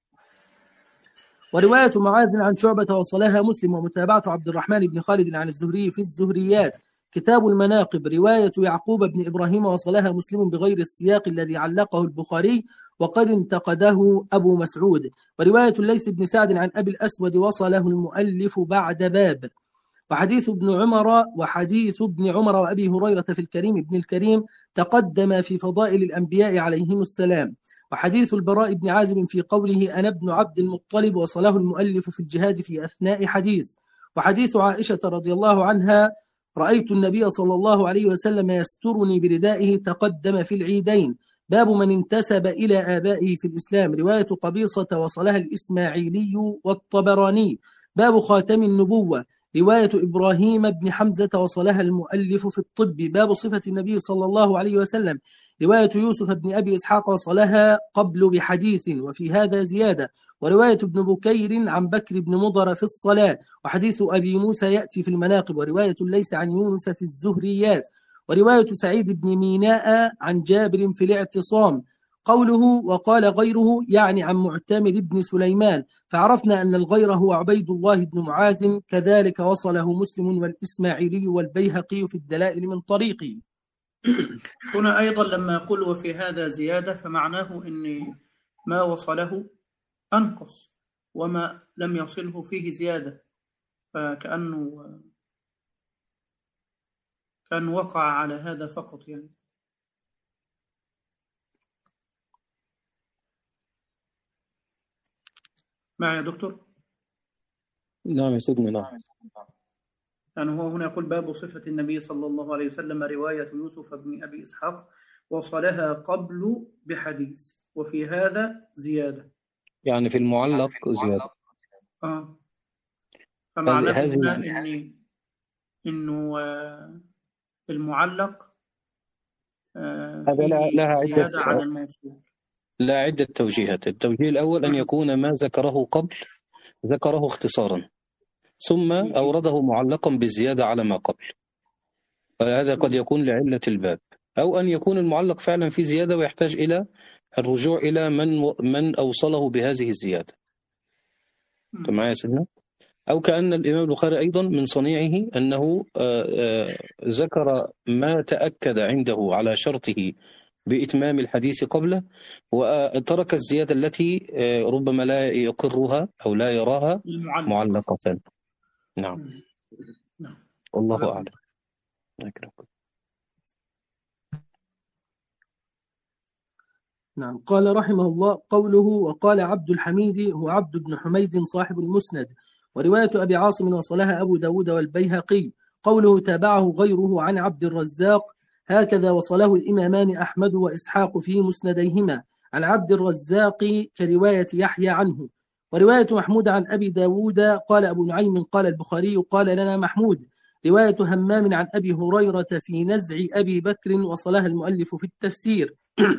ورواية معاذ عن شعبة وصلها مسلم، ومتابعة عبد الرحمن بن خالد عن الزهري في الزهريات كتاب المناقب رواية يعقوب بن إبراهيم وصلها مسلم بغير السياق الذي علقه البخاري وقد انتقده أبو مسعود. ورواية الليث بن سعد عن أبي الأسود وصله المؤلف بعد باب. وحديث ابن عمر وأبي هريرة في الكريم ابن الكريم تقدم في فضائل الأنبياء عليهم السلام. وحديث البراء بن عازب في قوله أنا ابن عبد المطلب وصله المؤلف في الجهاد في أثناء حديث. وحديث عائشة رضي الله عنها رأيت النبي صلى الله عليه وسلم يسترني بردائه تقدم في العيدين. باب من انتسب إلى آبائه في الإسلام رواية قبيصة وصلها الإسماعيلي والطبراني. باب خاتم النبوة رواية إبراهيم بن حمزة وصلها المؤلف في الطب. باب صفة النبي صلى الله عليه وسلم رواية يوسف بن أبي إسحاق وصلها قبل بحديث وفي هذا زيادة. ورواية ابن بكير عن بكر بن مضر في الصلاة. وحديث أبي موسى يأتي في المناقب. ورواية ليس عن يونس في الزهريات. ورواية سعيد بن ميناء عن جابر في الاعتصام. قوله وقال غيره يعني عن معتمر بن سليمان، فعرفنا أن الغير هو عبيد الله بن معاذ، كذلك وصله مسلم والإسماعيلي والبيهقي في الدلائل من طريقه. هنا أيضا لما يقول وفي هذا زيادة فمعناه أن ما وصله أنقص وما لم يصله فيه زيادة، فكأنه كان وقع على هذا فقط يعني. معي يا دكتور؟ نعم يا سيدنا. نعم. يعني هو هنا يقول باب صفة النبي صلى الله عليه وسلم رواية يوسف بن أبي إسحاق وصلها قبل بحديث وفي هذا زيادة، يعني في المعلق زيادة. فمعناه هنا إنه المعلق هذا لها زيادة عن الموصول. لا عدة توجيهات. التوجيه الأول أن يكون ما ذكره قبل ذكره اختصارا ثم أورده معلقا بالزيادة على ما قبل، هذا قد يكون لعلة الباب، أو أن يكون المعلق فعلا في زيادة ويحتاج إلى الرجوع إلى من أوصله بهذه الزيادة. تمام يا سيدنا؟ أو كأن الإمام البخاري أيضا من صنيعه أنه ذكر ما تأكد عنده على شرطه بإتمام الحديث قبله وترك الزيادة التي ربما لا يقرها أو لا يراها معلقة. نعم. والله أعلم. نعم. قال رحمه الله قوله وقال عبد الحميد هو عبد بن حميد صاحب المسند. ورواية أبي عاصم وصلها أبو داود والبيهقي. قوله تابعه غيره عن عبد الرزاق هكذا وصله الإمامان أحمد وإسحاق في مسنديهما عن عبد الرزاق كرواية يحيى عنه. ورواية محمود عن أبي داود قال أبو نعيم قال البخاري قال لنا محمود. رواية همام عن أبي هريرة في نزع أبي بكر وصلها المؤلف في التفسير.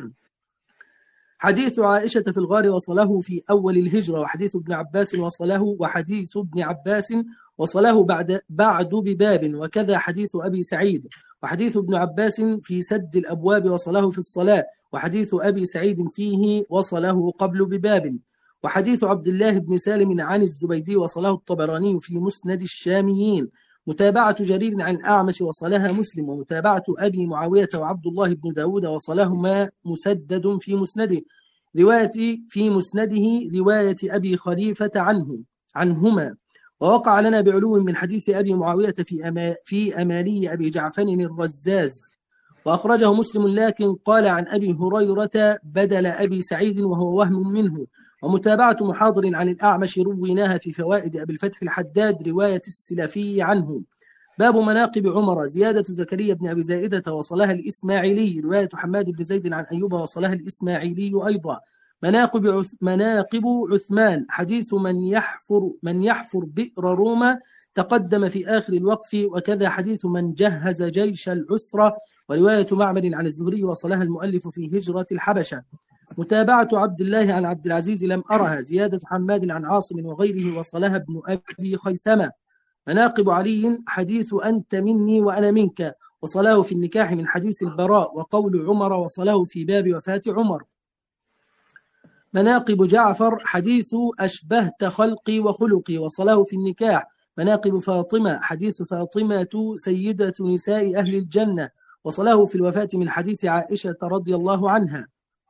حديث عائشة في الغار وصله في أول الهجرة. وحديث ابن عباس وصله وحديث ابن عباس وصله بعد بباب. وكذا حديث أبي سعيد. وحديث ابن عباس في سد الأبواب وصله في الصلاة. وحديث أبي سعيد فيه وصله قبل بباب. وحديث عبد الله بن سالم عن الزبيدي وصله الطبراني في مسند الشاميين. متابعة جرير عن الأعمش وصلها مسلم. ومتابعة أبي معاوية وعبد الله بن داود وصلهما مسدد في مسنده. في مسنده رواية أبي خليفة عنهما. ووقع لنا بعلو من حديث أبي معاوية في أمالي أبي جعفر الرزاز. وأخرجه مسلم لكن قال عن أبي هريرة بدل أبي سعيد وهو وهم منه. ومتابعة محاضر عن الأعمش رويناها في فوائد أبي الفتح الحداد رواية السلفي عنه. باب مناقب عمر زيادة زكريا بن أبي زائدة وصلها الإسماعيلي. رواية حماد بن زيد عن أيوب وصلها الإسماعيلي أيضا. مناقب عثمان حديث من يحفر بئر روما تقدم في آخر الوقف. وكذا حديث من جهز جيش العسرة. ورواية معمر عن الزهري وصلها المؤلف في هجرة الحبشة. متابعة عبد الله عن عبد العزيز لم أرها. زيادة حماد عن عاصم وغيره وصلها ابن أبي خيثمة. مناقب علي حديث أنت مني وأنا منك وصلاه في النكاح من حديث البراء. وقول عمر وصله في باب وفاة عمر. مناقب جعفر حديث أشبهت خلقي وخلقي وصلاه في النكاح. مناقب فاطمة حديث فاطمة سيدة نساء أهل الجنة وصله في الوفاة من حديث عائشة رضي الله عنها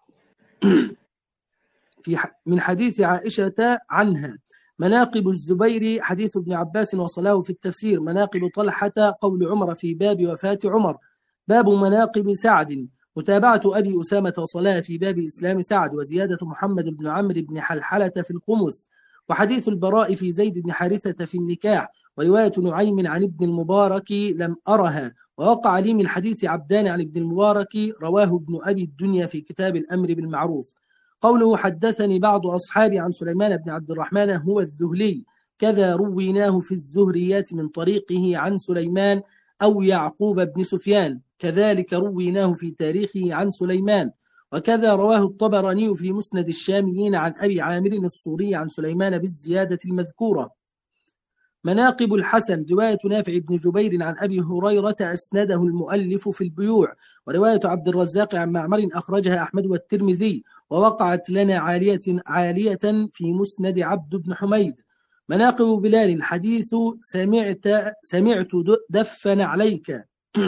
من حديث عائشة عنها. مناقب الزبير حديث ابن عباس وصله في التفسير. مناقب طلحة قول عمر في باب وفاة عمر. باب مناقب سعد متابعة أبي أسامة وصلاها في باب إسلام سعد وزيادة محمد بن عمرو بن حلحلة في الخمس. وحديث البراء في زيد بن حارثة في النكاح. ورواية نعيم عن ابن المبارك لم أرها. ووقع لي من حديث عبدان عن ابن المبارك رواه ابن أبي الدنيا في كتاب الأمر بالمعروف. قوله حدثني بعض أصحابي عن سليمان بن عبد الرحمن هو الذهلي كذا رويناه في الزهريات من طريقه عن سليمان أو يعقوب بن سفيان كذلك رويناه في تاريخه عن سليمان. وكذا رواه الطبراني في مسند الشاميين عن أبي عامر الصوري عن سليمان بالزيادة المذكورة. مناقب الحسن رواية نافع بن جبير عن أبي هريرة أسنده المؤلف في البيوع. ورواية عبد الرزاق عن معمر أخرجها أحمد والترمذي ووقعت لنا عالية في مسند عبد بن حميد. مناقب بلال حديث سمعت دفن عليك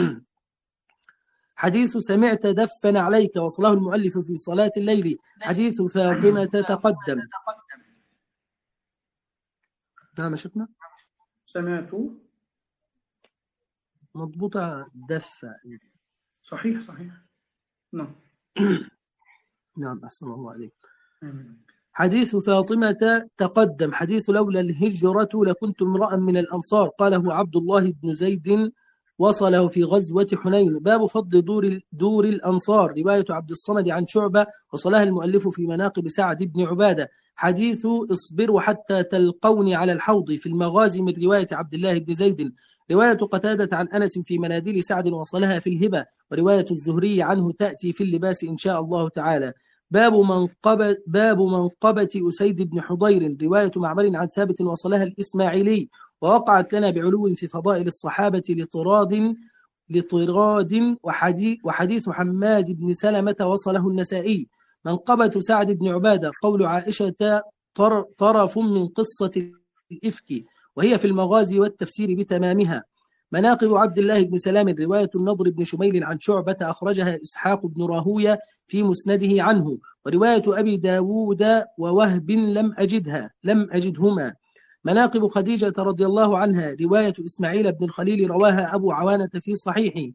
حديث سمعت دفن عليك وصله المؤلف في صلاة الليل. حديث فاطمة تقدم. نعم شفنا سمعت مضبوطة دفة. صحيح نعم نعم أحسن الله عليك. حديث فاطمة تقدم. حديث لولا الهجرة لكنت امرأ من الأنصار قاله عبد الله بن زيد وصله في غزوة حنين. باب فضل دور الأنصار رواية عبد الصمد عن شعبة وصلها المؤلف في مناقب سعد بن عبادة. حديث اصبروا حتى تلقوني على الحوض في المغازي من رواية عبد الله بن زيد. رواية قتادة عن أنس في مناديل سعد وصلها في الهبة. ورواية الزهري عنه تأتي في اللباس إن شاء الله تعالى. باب منقبة أسيد بن حضير رواية معمر عن ثابت وصلها الإسماعيلي. ووقعت لنا بعلو في فضائل الصحابة لطراد وحديث حماد بن سلمة وصله النسائي. منقبة سعد بن عبادة قول عائشة طرف من قصة الإفك وهي في المغازي والتفسير بتمامها. مناقب عبد الله بن سلام رواية النضر بن شميل عن شعبة أخرجها إسحاق بن راهوية في مسنده عنه. ورواية أبي داود ووهب لم أجدهما. مناقب خديجة رضي الله عنها رواية إسماعيل بن الخليل رواها أبو عوانة في صحيحه.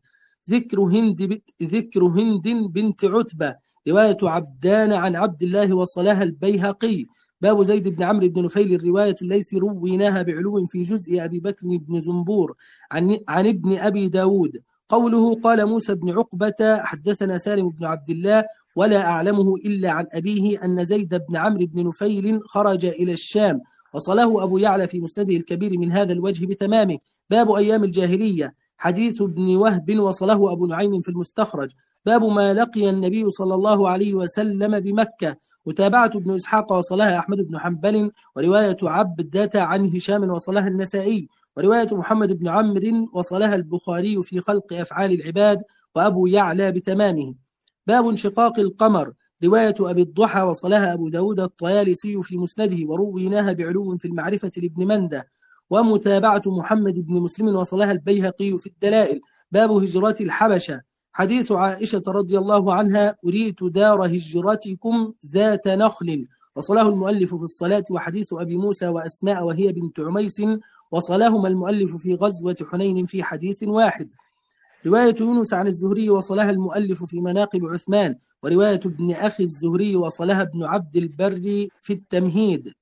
ذكر هند بنت عتبة رواية عبدان عن عبد الله وصلها البيهقي. باب زيد بن عمرو بن نفيل الرواية ليس رويناها بعلو في جزء أبي بكر بن زنبور عن ابن أبي داود. قوله قال موسى بن عقبة حدثنا سالم بن عبد الله ولا أعلمه إلا عن أبيه أن زيد بن عمرو بن نفيل خرج إلى الشام. وصله أبو يعلى في مسنده الكبير من هذا الوجه بتمامه. باب أيام الجاهلية حديث ابن وهب وصله أبو نعيم في المستخرج. باب ما لقي النبي صلى الله عليه وسلم بمكة. متابعة ابن إسحاق وصلها أحمد بن حنبل. ورواية عبدة عن هشام وصلها النسائي. ورواية محمد بن عمرو وصلها البخاري في خلق أفعال العباد وأبو يعلى بتمامه. باب انشقاق القمر رواية أبي الضحى وصلها أبو داود الطيالسي في مسنده ورويناها بعلو في المعرفة لابن مندة. ومتابعة محمد بن مسلم وصلها البيهقي في الدلائل. باب هجرة الحبشة حديث عائشة رضي الله عنها أريت دار هجرتكم ذات نخل وصله المؤلف في الصلاة. وحديث أبي موسى وأسماء وهي بنت عميس وصلهما المؤلف في غزوة حنين في حديث واحد. رواية يونس عن الزهري وصلها المؤلف في مناقب عثمان. ورواية ابن أخي الزهري وصلها ابن عبد البر في التمهيد.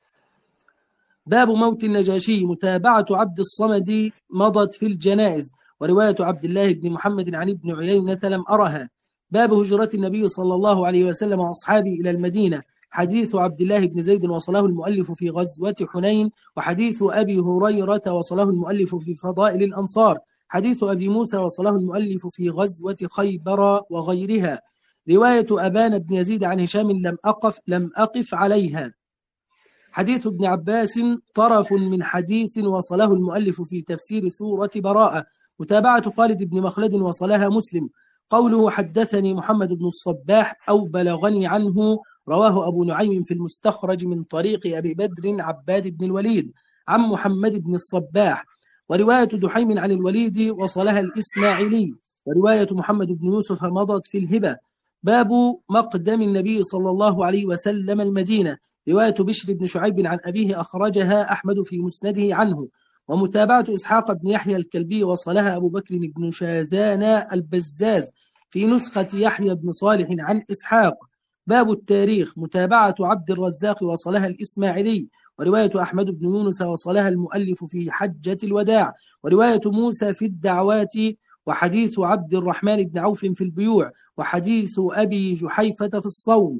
باب موت النجاشي متابعة عبد الصمد مضت في الجنائز. ورواية عبد الله بن محمد عن ابن عيينة لم أرها. باب هجرة النبي صلى الله عليه وسلم وأصحابه إلى المدينة حديث عبد الله بن زيد وصله المؤلف في غزوة حنين. وحديث أبي هريرة وصله المؤلف في فضائل الأنصار. حديث أبي موسى وصله المؤلف في غزوة خيبر وغيرها. رواية أبان بن يزيد عن هشام لم أقف عليها. حديث ابن عباس طرف من حديث وصله المؤلف في تفسير سورة براءة. متابعة خالد بن مخلد وصلها مسلم. قوله حدثني محمد بن الصباح أو بلغني عنه رواه أبو نعيم في المستخرج من طريق أبي بدر عباد بن الوليد. عن محمد بن الصباح. ورواية دحيم عن الوليد وصلها الإسماعيلي. ورواية محمد بن يوسف مضت في الهبة. باب مقدم النبي صلى الله عليه وسلم المدينة. رواية بشر بن شعيب عن أبيه أخرجها أحمد في مسنده عنه. ومتابعة إسحاق بن يحيى الكلبي وصلها أبو بكر بن شاذان البزاز في نسخة يحيى بن صالح عن إسحاق. باب التاريخ. متابعة عبد الرزاق وصلها الإسماعيلي. ورواية أحمد بن يونس وصلها المؤلف في حجة الوداع. ورواية موسى في الدعوات. وحديث عبد الرحمن بن عوف في البيوع. وحديث أبي جحيفة في الصوم.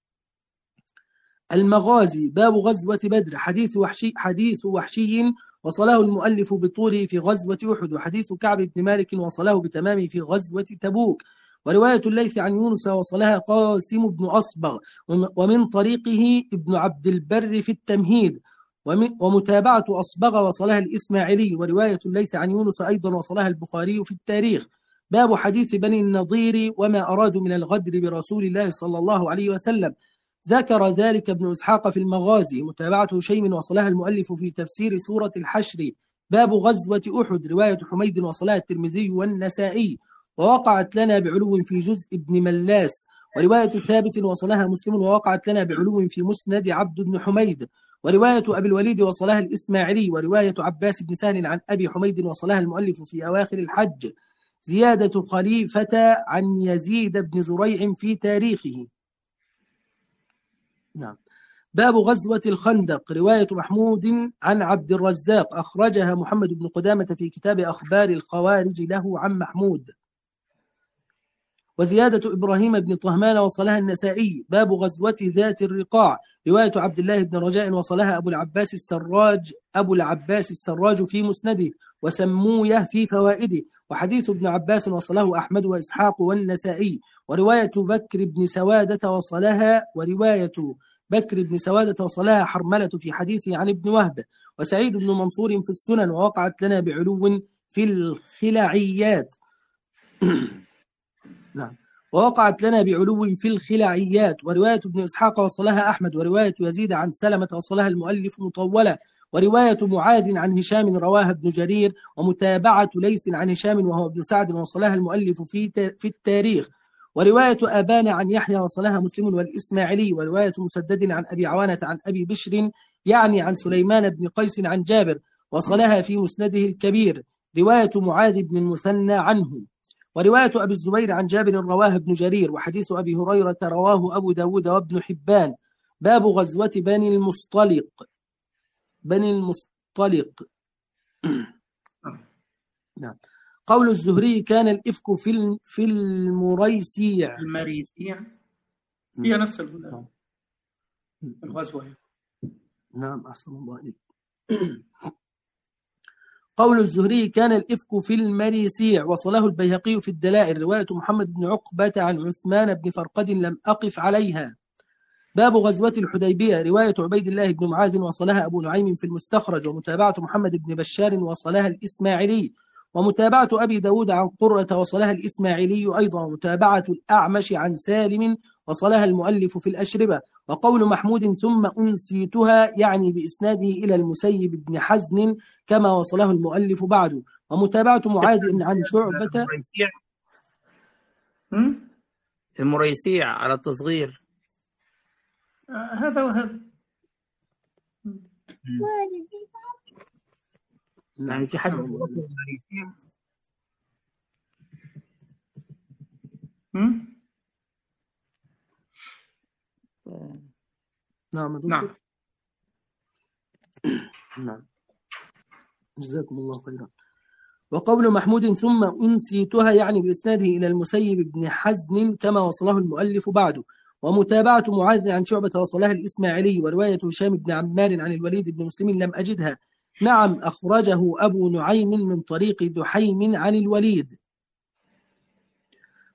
المغازي. باب غزوة بدر. حديث وحشي وصله المؤلف بطوله في غزوة أحد. وحديث كعب بن مالك وصله بتمامه في غزوة تبوك. ورواية الليث عن يونس وصلها قاسم بن أصبغ ومن طريقه ابن عبد البر في التمهيد. ومتابعة أصبغ وصلها الإسماعيلي. ورواية الليث عن يونس أيضا وصلها البخاري في التاريخ. باب حديث بني النضير وما أرادوا من الغدر برسول الله صلى الله عليه وسلم. ذكر ذلك ابن إسحاق في المغازي. متابعة هشيم وصلها المؤلف في تفسير سورة الحشر. باب غزوة أحد. رواية حميد وصلها الترمذي والنسائي. ووقعت لنا بعلو في جزء ابن ملاس. ورواية ثابت وصلها مسلم. ووقعت لنا بعلو في مسند عبد بن حميد. ورواية أبي الوليد وصلها الإسماعيلي. ورواية عباس بن سهل عن أبي حميد وصلها المؤلف في أواخر الحج. زيادة خليفة عن يزيد بن زريع في تاريخه. نعم. باب غزوة الخندق. رواية محمود عن عبد الرزاق أخرجها محمد بن قدامة في كتاب أخبار الخوارج له عن محمود. وزيادة إبراهيم بن طهمان وصلها النسائي. باب غزوة ذات الرقاع. رواية عبد الله بن رجاء وصلها أبو العباس السراج في مسنده وسمويه في فوائده. وحديث ابن عباس وصله أحمد وإسحاق والنسائي. ورواية بكر بن سوادة وصلها حرملة في حديثه عن ابن وهب. وسعيد بن منصور في السنن. ووقعت لنا بعلو في الخلعيات. نعم. ووقعت لنا بعلو في الخلعيات. ورواية ابن إسحاق وصلها أحمد. ورواية يزيد عن سلمة وصلها المؤلف مطولة. ورواية معاذ عن هشام رواها ابن جرير. ومتابعة ليث عن هشام وهو ابن سعد وصلها المؤلف في التاريخ. ورواية أبان عن يحيى وصلها مسلم والإسماعيلي. ورواية مسدد عن أبي عوانة عن أبي بشر يعني عن سليمان بن قيس عن جابر وصلها في مسنده الكبير. رواية معاذ بن المثنى عنه. ورواية أبي الزبير عن جابر رواه ابن جرير. وحديث أبي هريرة رواه أبو داود وابن حبان. باب غزوة بني المصطلق. نعم. قول الزهري كان الإفك في المريسيع. هي نفس الغزوة. نعم أحسن الله عليك. قول الزهري كان الإفك في المريسيع وصله البيهقي في الدلائل. رواية محمد بن عقبة عن عثمان بن فرقد لم أقف عليها. باب غزوة الحديبية. رواية عبيد الله بن معاذ وصلها أبو نعيم في المستخرج. ومتابعة محمد بن بشار وصلها الإسماعيلي. ومتابعة أبي داود عن قرة وصلها الإسماعيلي أيضا. ومتابعة الأعمش عن سالم وصلها المؤلف في الأشربة. وقول محمود ثم أنسيتها يعني بإسناده إلى المسيب بن حزن كما وصله المؤلف بعده. ومتابعة معاذ عن شعبة. المريسيع على التصغير. هذا وهذا. يعني في حد نعم نعم نعم جزاكم الله خيرا. وقول محمود ثم أنسيتها يعني بإسناده إلى المسيب بن حزن كما وصله المؤلف بعده. ومتابعة معاذ عن شعبة وصلها الإسماعيلي. ورواية هشام بن عمار عن الوليد بن مسلم لم أجدها. نعم أخرجه أبو نعيم من طريق دحيم عن الوليد.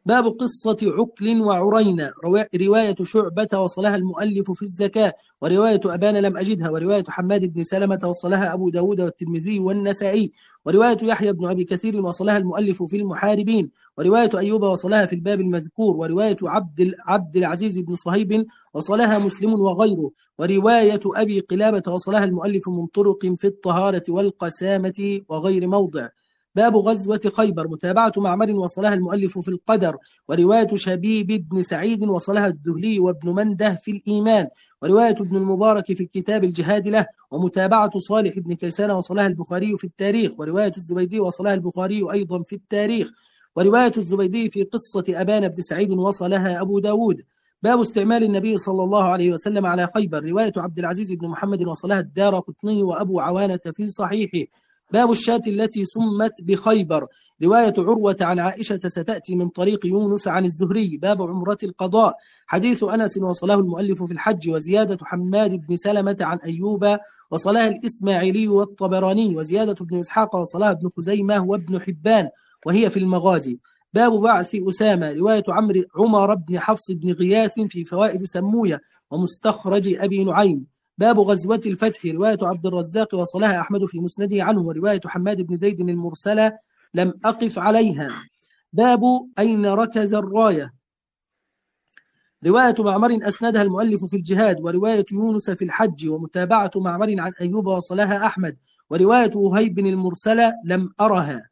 باب قصة عقل وعرينة رواية شعبة وصلها المؤلف في الزكاة، ورواية أبان لم أجدها، ورواية حماد بن سلمة وصلها أبو داود والترمذي والنسائي، ورواية يحيى بن أبي كثير وصلها المؤلف في المحاربين، ورواية أيوب وصلها في الباب المذكور، ورواية عبد العزيز بن صهيب وصلها مسلم وغيره، ورواية أبي قلابة وصلها المؤلف من طرق في الطهارة والقسامة وغير موضع. باب غزوة خيبر متابعة معمر وصلها المؤلف في القدر، ورواية شبيب بن سعيد وصلها الذهلي وابن منده في الإيمان، ورواية ابن المبارك في الكتاب الجهاد له، ومتابعة صالح بن كيسان وصلها البخاري في التاريخ، ورواية الزبيدي وصلها البخاري أيضا في التاريخ، ورواية الزبيدي في قصة أبان بن سعيد وصلها أبو داود. باب استعمال النبي صلى الله عليه وسلم على خيبر، رواية عبد العزيز بن محمد وصلها الدارقطني وأبو عوانة في صحيحه. باب الشاة التي سمت بخيبر، رواية عروة عن عائشة ستأتي من طريق يونس عن الزهري. باب عمرة القضاء، حديث أنس وصله المؤلف في الحج، وزيادة حماد بن سلمة عن أيوب وصلها الإسماعيلي والطبراني، وزيادة ابن إسحاق وصلها ابن خزيمة وابن حبان وهي في المغازي. باب بعث أسامة، رواية عمر بن حفص بن غياث في فوائد سموية ومستخرج أبي نعيم. باب غزوة الفتح، رواية عبد الرزاق وصلها أحمد في مسنده عنه، ورواية حماد بن زيد المرسلة لم أقف عليها. باب أين ركز الراية، رواية معمر أسندها المؤلف في الجهاد، ورواية يونس في الحج، ومتابعة معمر عن أيوب وصلها أحمد، ورواية وهيب المرسلة لم أرها.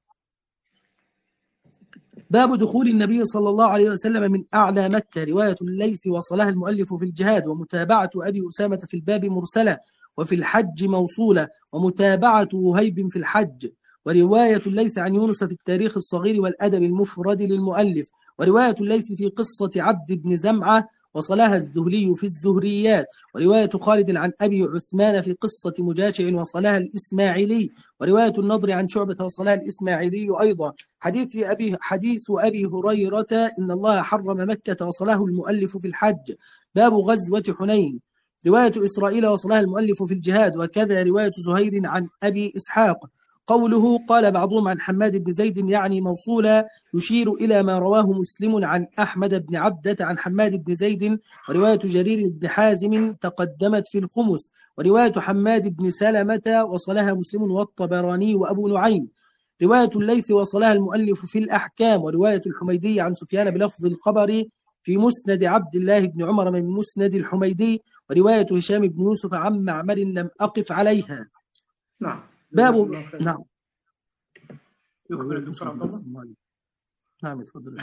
باب دخول النبي صلى الله عليه وسلم من أعلى مكة، رواية الليث وصلها المؤلف في الجهاد، ومتابعة أبي أسامة في الباب مرسلة، وفي الحج موصولة، ومتابعة وهيب في الحج، ورواية الليث عن يونس في التاريخ الصغير والأدب المفرد للمؤلف، ورواية الليث في قصة عبد بن زمعة وصلها الذهلي في الزهريات، ورواية خالد عن أبي عثمان في قصة مجاشع وصلها الإسماعيلي، ورواية النضر عن شعبة وصلها الإسماعيلي أيضا. حديث أبي هريرة إن الله حرم مكة وصله المؤلف في الحج. باب غزوة حنين، رواية إسرائيل وصلها المؤلف في الجهاد، وكذا رواية زهير عن أبي إسحاق. قوله قال بعضهم عن حماد بن زيد يعني موصولا، يشير إلى ما رواه مسلم عن أحمد بن عبدة عن حماد بن زيد، ورواية جرير بن حازم تقدمت في الخمس، ورواية حماد بن سلمة وصلها مسلم والطبراني وأبو نعيم. رواية الليث وصلها المؤلف في الأحكام، ورواية الحميدي عن سفيان بلفظ الخبر في مسند عبد الله بن عمر من مسند الحميدي، ورواية هشام بن يوسف عن معمر لم أقف عليها. نعم. باب نعم. يكمل الدكتور عبد الله. نعم تفضل.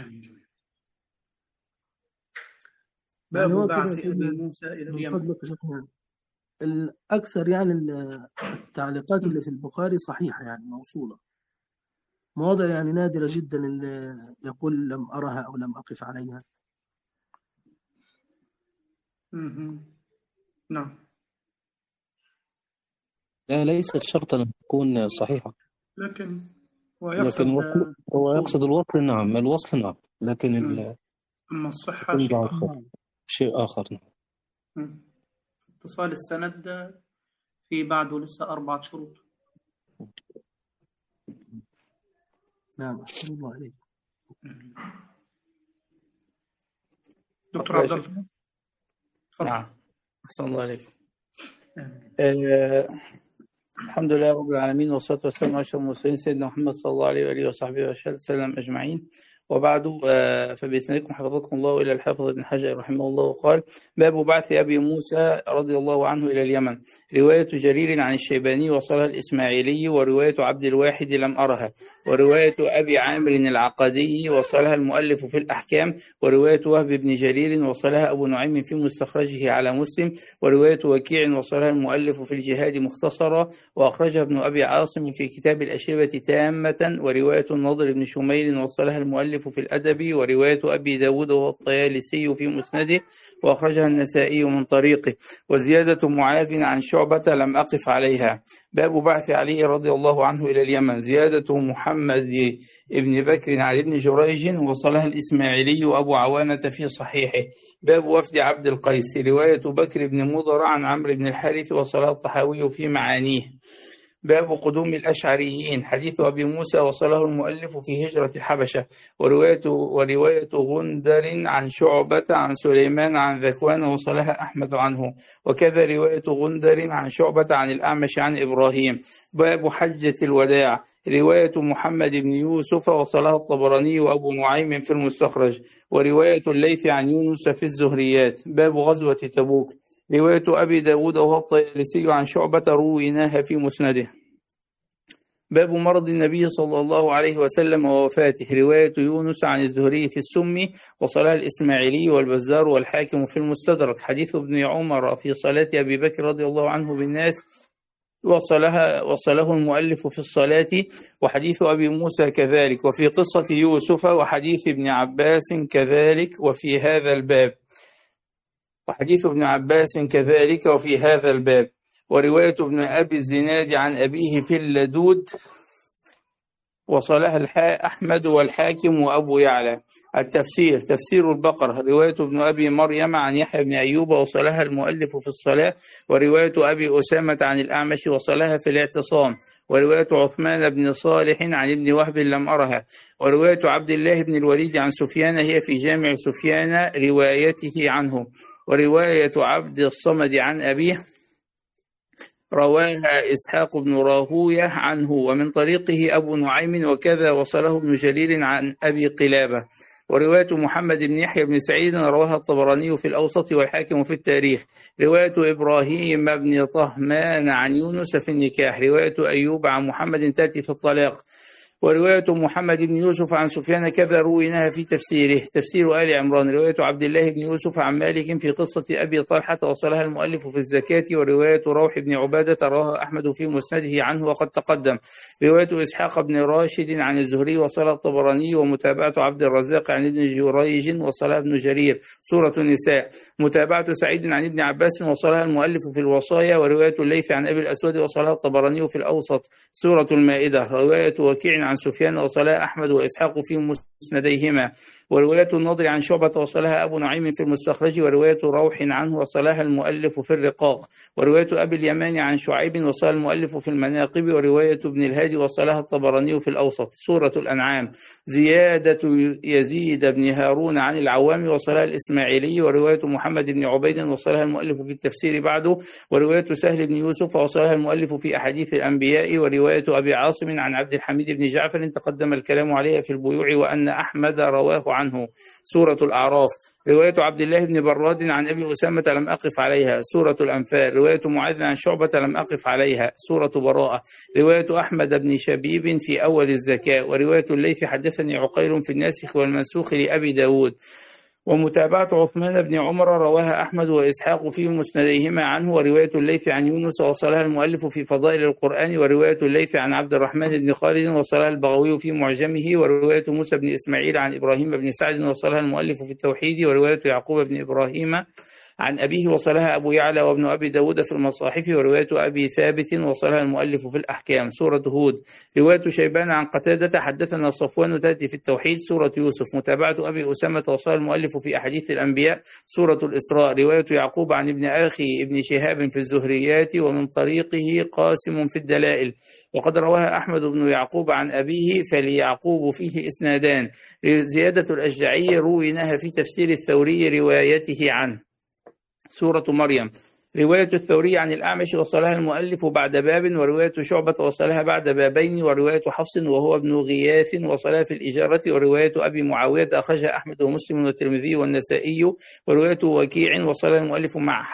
باب بعث أبي موسى إلى اليمن. الأكثر يعني التعليقات اللي في البخاري صحيحة يعني موصولة، مواضع يعني نادرة جدا اللي يقول لم أرها أو لم أقف عليها. نعم. لا ليست شرطا أن تكون صحيحة، لكن هو يقصد الوصل. نعم الوصل نعم، لكن أما الصحة شيء آخر. نعم. اتصال السند في بعده لسه 4 شروط. نعم أحسن الله عليك دكتور عبد الله. نعم أحسن الله عليك. الحمد لله رب العالمين، والصلاة والسلام على أشرف المرسلين سيدنا محمد صلى الله عليه وآله وصحبه وسلم أجمعين، وبعد. فبإسنادكم حفظكم الله إلى الحافظ ابن حجر رحمه الله قال: باب بعث أبي موسى رضي الله عنه إلى اليمن، رواية جرير عن الشيباني وصلها الإسماعيلي، ورواية عبد الواحد لم أرها، ورواية أبي عامر العقدي وصلها المؤلف في الأحكام، ورواية وهب بن جرير وصلها أبو نعيم في مستخرجه على مسلم، ورواية وكيع وصلها المؤلف في الجهاد مختصرة وأخرجها ابن أبي عاصم في كتاب الأشربة تامة، ورواية النضر بن شميل وصلها المؤلف في الأدب، ورواية أبي داود والطيالسي في مسنده وأخرجها النسائي من طريقه، وزيادة معاذ عن شعبة لم أقف عليها. باب بعث علي رضي الله عنه إلى اليمن، زيادة محمد ابن بكر عن ابن جريج وصلها الإسماعيلي وأبو عوانة في صحيحه. باب وفد عبد القيس، رواية بكر بن مضر عن عمرو بن الحارث وصلها الطحاوي في معانيه. باب قدوم الأشعريين. حديث أبي موسى وصله المؤلف في هجرة الحبشة. ورواية غندر عن شعبة عن سليمان عن ذكوان وصلها أحمد عنه، وكذا رواية غندر عن شعبة عن الأعمش عن إبراهيم. باب حجة الوداع. رواية محمد بن يوسف وصلها الطبراني وأبو نعيم في المستخرج. ورواية الليث عن يونس في الزهريات. باب غزوة تبوك. رواية أبي داود وهو الطيالسي عن شعبة رويناها في مسنده. باب مرض النبي صلى الله عليه وسلم ووفاته. رواية يونس عن الزهري في السم وصلها الإسماعيلي والبزار والحاكم في المستدرك. حديث ابن عمر في صلاة أبي بكر رضي الله عنه بالناس وصله المؤلف في الصلاة. وحديث أبي موسى كذلك، وفي قصة يوسف وحديث ابن عباس كذلك وفي هذا الباب. ورواية ابن أبي الزناد عن أبيه في اللدود وصلها أحمد والحاكم وأبو يعلى. التفسير. تفسير البقرة. رواية ابن أبي مريم عن يحيى بن أيوب وصلها المؤلف في الصلاة. ورواية أبي أسامة عن الأعمش وصلها في الاعتصام. ورواية عثمان بن صالح عن ابن وهب لم أرها. ورواية عبد الله بن الوليد عن سفيان هي في جامع سفيان روايته عنه. ورواية عبد الصمد عن أبيه رواها إسحاق بن راهوية عنه ومن طريقه أبو نعيم، وكذا وصله ابن جرير عن أبي قلابة. ورواية محمد بن يحيى بن سعيد رواها الطبراني في الأوسط والحاكم في التاريخ. رواية إبراهيم بن طهمان عن يونس في النكاح. رواية أيوب عن محمد تأتي في الطلاق. ورواية محمد بن يوسف عن سفيان كذا رويناها في تفسيره. تفسير آل عمران. رواية عبد الله بن يوسف عن مالك في قصة أبي طلحة وصلها المؤلف في الزكاة. ورواية روح بن عبادة رواها أحمد في مسنده عنه وقد تقدم. رواية إسحاق بن راشد عن الزهري وصلها الطبراني. ومتابعة عبد الرزاق عن ابن جريج وصلها ابن جرير. سورة النساء. متابعة سعيد عن ابن عباس وصلها المؤلف في الوصايا. ورواية الليث عن أبي الأسود وصلها الطبراني في الأوسط. سورة المائدة. رواية وكيع عن سفيان وصلها أحمد وإسحاق في مسنديهما. ورواية النضر عن شعبة وصلها أبو نعيم في المستخرج. ورواية روح عنه وصلها المؤلف في الرقاق. ورواية أبي اليمان عن شعيب وصلها المؤلف في المناقب. ورواية ابن الهادي وصلها الطبراني في الأوسط. سورة الأنعام. زيادة يزيد بن هارون عن العوام وصلها الإسماعيلي. ورواية محمد بن عبيد وصلها المؤلف في التفسير بعده. ورواية سهل بن يوسف وصلها المؤلف في أحاديث الأنبياء. ورواية أبي عاصم عن عبد الحميد بن جعفر تقدم الكلام عليها في البيوع وأن أحمد رواه عنه. سورة الأعراف. رواية عبد الله بن براد عن أبي أسامة لم أقف عليها. سورة الأنفال. رواية معاذ عن شعبة لم أقف عليها. سورة براءة. رواية أحمد بن شبيب في أول الزكاة. ورواية الليث حدثني عقيل في الناسخ والمنسوخ لأبي داود. ومتابعة عثمان بن عمر رواها أحمد وإسحاق في مسنديهما عنه. ورواية الليث عن يونس وصلها المؤلف في فضائل القرآن. ورواية الليث عن عبد الرحمن بن خالد وصلها البغوي في معجمه. ورواية موسى بن إسماعيل عن إبراهيم بن سعد وصلها المؤلف في التوحيد. ورواية يعقوب بن إبراهيم عن أبيه وصلها أبو يعلى وابن أبي داود في المصاحف. ورواية أبي ثابت وصلها المؤلف في الأحكام. سورة هود. رواية شيبان عن قتادة حدثنا صفوان تأتي في التوحيد. سورة يوسف. متابعة أبي أسامة وصلها المؤلف في أحاديث الأنبياء. سورة الإسراء. رواية يعقوب عن ابن أخي ابن شهاب في الزهريات ومن طريقه قاسم في الدلائل. وقد رواها أحمد بن يعقوب عن أبيه فليعقوب فيه إسنادان. زيادة الأشجعي رويناها في تفسير الثوري روايته عنه. سورة مريم. رواية الثوري عن الأعمش وصلها المؤلف بعد باب. ورواية شعبة وصلها بعد بابين. ورواية حفص وهو ابن غياث وصلها في الإجارة. ورواية أبي معاوية أخرجها أحمد ومسلم والترمذي والنسائي. ورواية وكيع وصلها المؤلف مع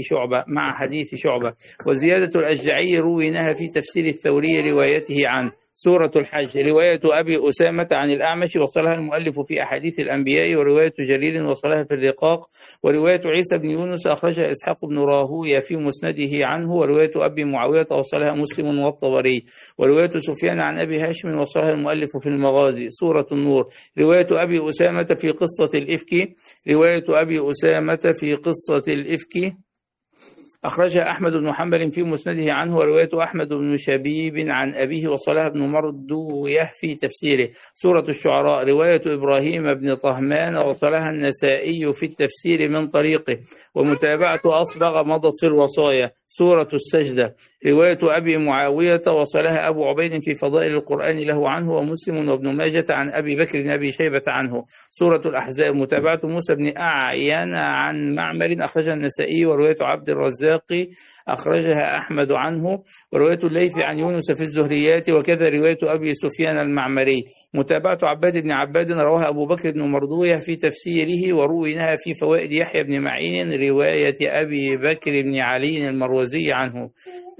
حديث شعبة. وزيادة الأشجعي رويناها في تفسير الثوري روايته عنه. سورة الحج. رواية أبي أسامة عن الأعمش وصلها المؤلف في أحاديث الأنبياء. ورواية جرير وصلها في الرقاق. ورواية عيسى بن يونس أخرجها إسحاق بن راهوية في مسنده عنه. ورواية أبي معاوية وصلها مسلم والطبري. ورواية سفيان عن أبي هاشم وصلها المؤلف في المغازي. سورة النور. رواية أبي أسامة في قصة الإفك. أخرجها أحمد بن حنبل في مسنده عنه، ورواية أحمد بن شبيب عن أبيه وصلها ابن مردويه في تفسيره. سورة الشعراء رواية إبراهيم بن طهمان وصلها النسائي في التفسير من طريقه، ومتابعة أصبغ مضت في الوصايا. سورة السجدة رواية أبي معاوية وصلها أبو عبيد في فضائل القرآن له عنه، ومسلم وابن ماجة عن أبي بكر بن أبي شيبة عنه. سورة الأحزاب متابعة موسى بن أعين عن معمر أخرجها النسائي، ورواية عبد الرزاق أخرجها أحمد عنه، ورواية الليث عن يونس في الزهريات، وكذا رواية أبي سفيان المعمري. متابعة عباد بن عباد رواها أبو بكر بن مردويه في تفسيره، وروينها في فوائد يحيى بن معين رواية أبي بكر بن علي المروزي عنه.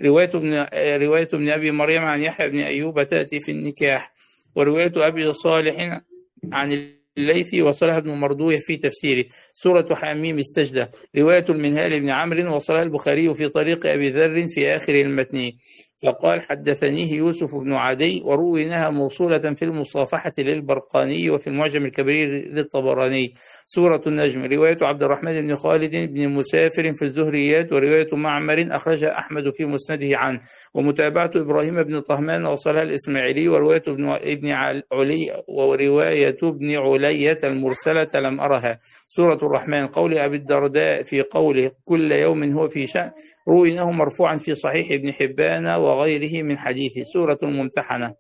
رواية ابن أبي مريم عن يحيى بن أيوب تأتي في النكاح. ورواية أبي صالح عن الليث وصلها ابن مردويه في تفسيره. سورة حميم السجدة رواية المنهال بن عمرو وصلها البخاري في طريق أبي ذر في آخر المتن، فقال حدثنيه يوسف بن عدي، ورويناها موصولة في المصافحة للبرقاني وفي المعجم الكبير للطبراني. سورة النجم رواية عبد الرحمن بن خالد بن مسافر في الزهريات، ورواية معمر أخرجها أحمد في مسنده عنه، ومتابعة إبراهيم بن طهمان وصلها الإسماعيلي، ورواية ابن علي ورواية ابن علية المرسلة لم أرها. سورة الرحمن قول أبي الدرداء في قوله كل يوم هو في شأن رويناه مرفوعا في صحيح ابن حبان وغيره من حديثه. سورة الممتحنة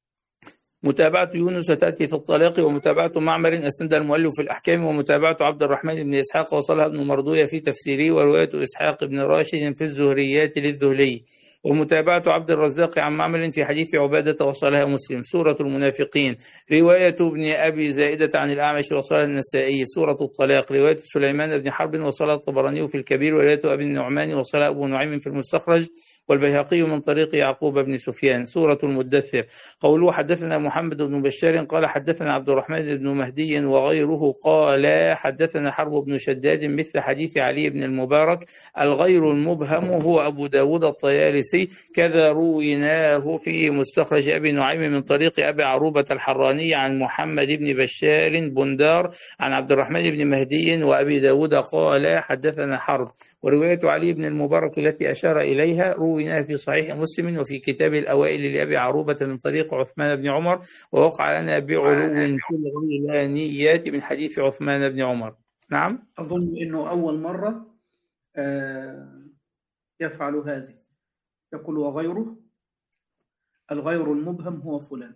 متابعة يونس تأتي في الطلاق، ومتابعة معمر أسند المؤلف في الأحكام، ومتابعة عبد الرحمن بن إسحاق وصلها ابن مردويه في تفسيره، ورواية إسحاق بن راشد في الزهريات للذهلي، ومتابعة عبد الرزاق عن معمر في حديث عبادة وصلها مسلم. سورة المنافقين رواية ابن أبي زائدة عن الأعمش وصلها النسائي. سورة الطلاق رواية سليمان بن حرب وصلها الطبراني في الكبير، ورواية أبي النعمان وصلها أبو نعيم في المستخرج والبيهقي من طريق يعقوب بن سفيان. سورة المدثر قوله حدثنا محمد بن بشار قال حدثنا عبد الرحمن بن مهدي وغيره قال حدثنا حرب بن شداد مثل حديث علي بن المبارك. الغير المبهم هو أبو داود الطيالسي، كذا رويناه في مستخرج أبي نعيم من طريق أبي عروبة الحراني عن محمد بن بشار بندار عن عبد الرحمن بن مهدي وأبي داود قال حدثنا حرب. ورواية علي بن المبارك التي أشار إليها رويناها في صحيح مسلم وفي كتاب الأوائل لأبي عروبة من طريق عثمان بن عمر، ووقع لنا بعلو في الغيلانيات من حديث عثمان بن عمر. نعم أظن أنه أول مرة يفعل هذه، يقول وغيره، الغير المبهم هو فلان.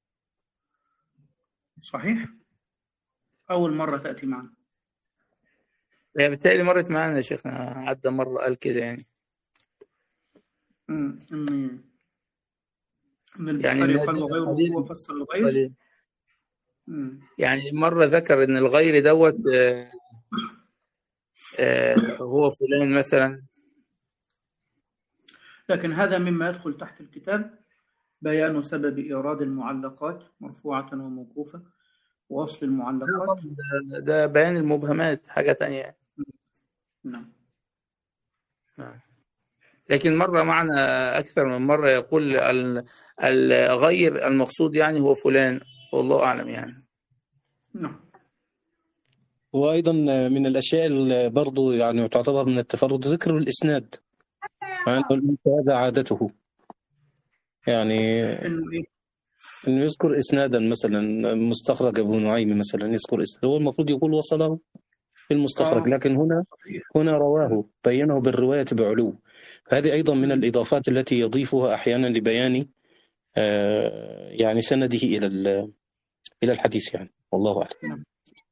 صحيح؟ أول مرة تأتي معنا. يعني بالتالي مرت معنا يا شيخنا، عدى مرة قال كده يعني. من البخاري قال وغيره هو فسر الغير. يعني مرة ذكر إن الغير دوت هو فلان مثلا. لكن هذا مما يدخل تحت الكتاب بيان سبب إيراد المعلقات مرفوعة وموقوفة، وأصل المعلقات ده بيان المبهمات حاجة تانية. نعم. لكن مرة معنا أكثر من مرة يقول الغير المقصود يعني هو فلان، والله أعلم يعني. نعم. وأيضا من الأشياء اللي برضو يعني تعتبر من التفرد ذكر الإسناد، مع أنه هذا عادته، يعني إنه يذكر إسنادا مثلا مستخرج أبو نعيم مثلا يذكر إسناد، هو المفروض يقول وصله في المستخرج، لكن هنا رواه بينه بالرواية بعلو. هذه أيضا من الإضافات التي يضيفها أحيانا لبيان يعني سنده إلى الحديث يعني، والله أعلم.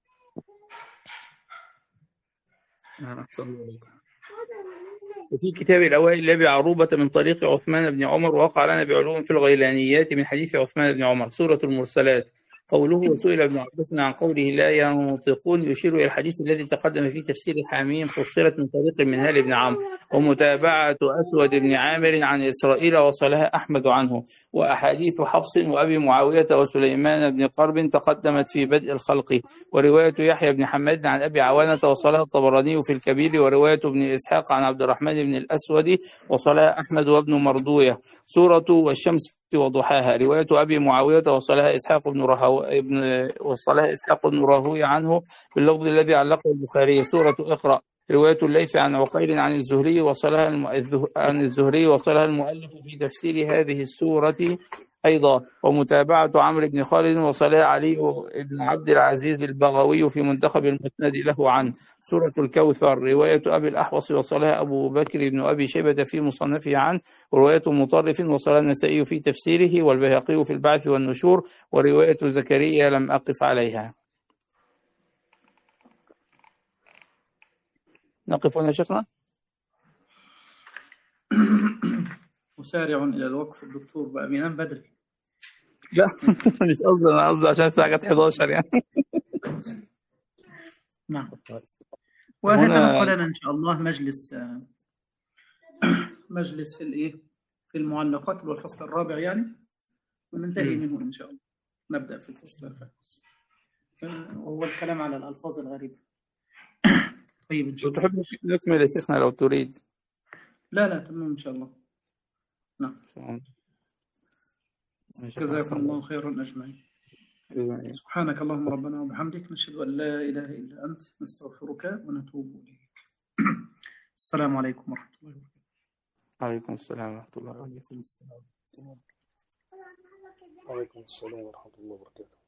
وفي كتاب الأوائل لأبي عروبة من طريق عثمان بن عمر، وقع لنا بعلوم في الغيلانيات من حديث عثمان بن عمر. سورة المرسلات قوله وسئل ابن عباس عن قوله لا ينطقون يشير إلى الحديث الذي تقدم في تفسير حميم فسرت من طريق المنهال بن عمرو، ومتابعة أسود بن عامر عن إسرائيل وصلها أحمد عنه، وأحاديث حفص وأبي معاوية وسليمان بن قرب تقدمت في بدء الخلق، ورواية يحيى بن حماد عن أبي عوانة وصلها الطبراني في الكبير، ورواية ابن إسحاق عن عبد الرحمن بن الأسود وصلها أحمد وابن مردويه. سورة والشمس وضحاها رواية أبي معاوية وصلها إسحاق بن راهويه عنه باللفظ الذي علقه البخاري. سورة اقرأ رواية الليث عن عقيل عن الزهري وصلها المؤلف في تفسير هذه السورة أيضا، ومتابعة عمرو بن خالد وصلها علي بن عبد العزيز البغوي في منتخب المسند له عنه. سورة الكوثر رواية أبي الأحوص وصلها أبو بكر بن أبي شيبة في مصنفه عنه، ورواية مطرف وصلها النسائي في تفسيره والبيهقي في البعث والنشور، ورواية زكريا لم أقف عليها. نقف هنا شيخنا. مسارع إلى الوقف. الدكتور بقى بينام بدري. لا مش قصدي، أنا قصدي عشان الساعة 11 يعني. نعم. وهذا لنا إن شاء الله مجلس في المعلقات والفصل الرابع يعني، وننتهي منه إن شاء الله. نبدأ في الفصل الخامس وهو الكلام على الألفاظ الغريبة. طيب إن شاء الله. تحب نكمل يا شيخنا لو تريد؟ لا تمام إن شاء الله. نعم. جزاكم الله خيرا أجمعين. سبحانك اللهم ربنا وبحمدك، نشهد أن لا إله إلا أنت، نستغفرك ونتوب إليك. السلام عليكم ورحمة الله وبركاته. عليكم السلام ورحمة الله وبركاته. وعليكم السلام ورحمة الله وبركاته.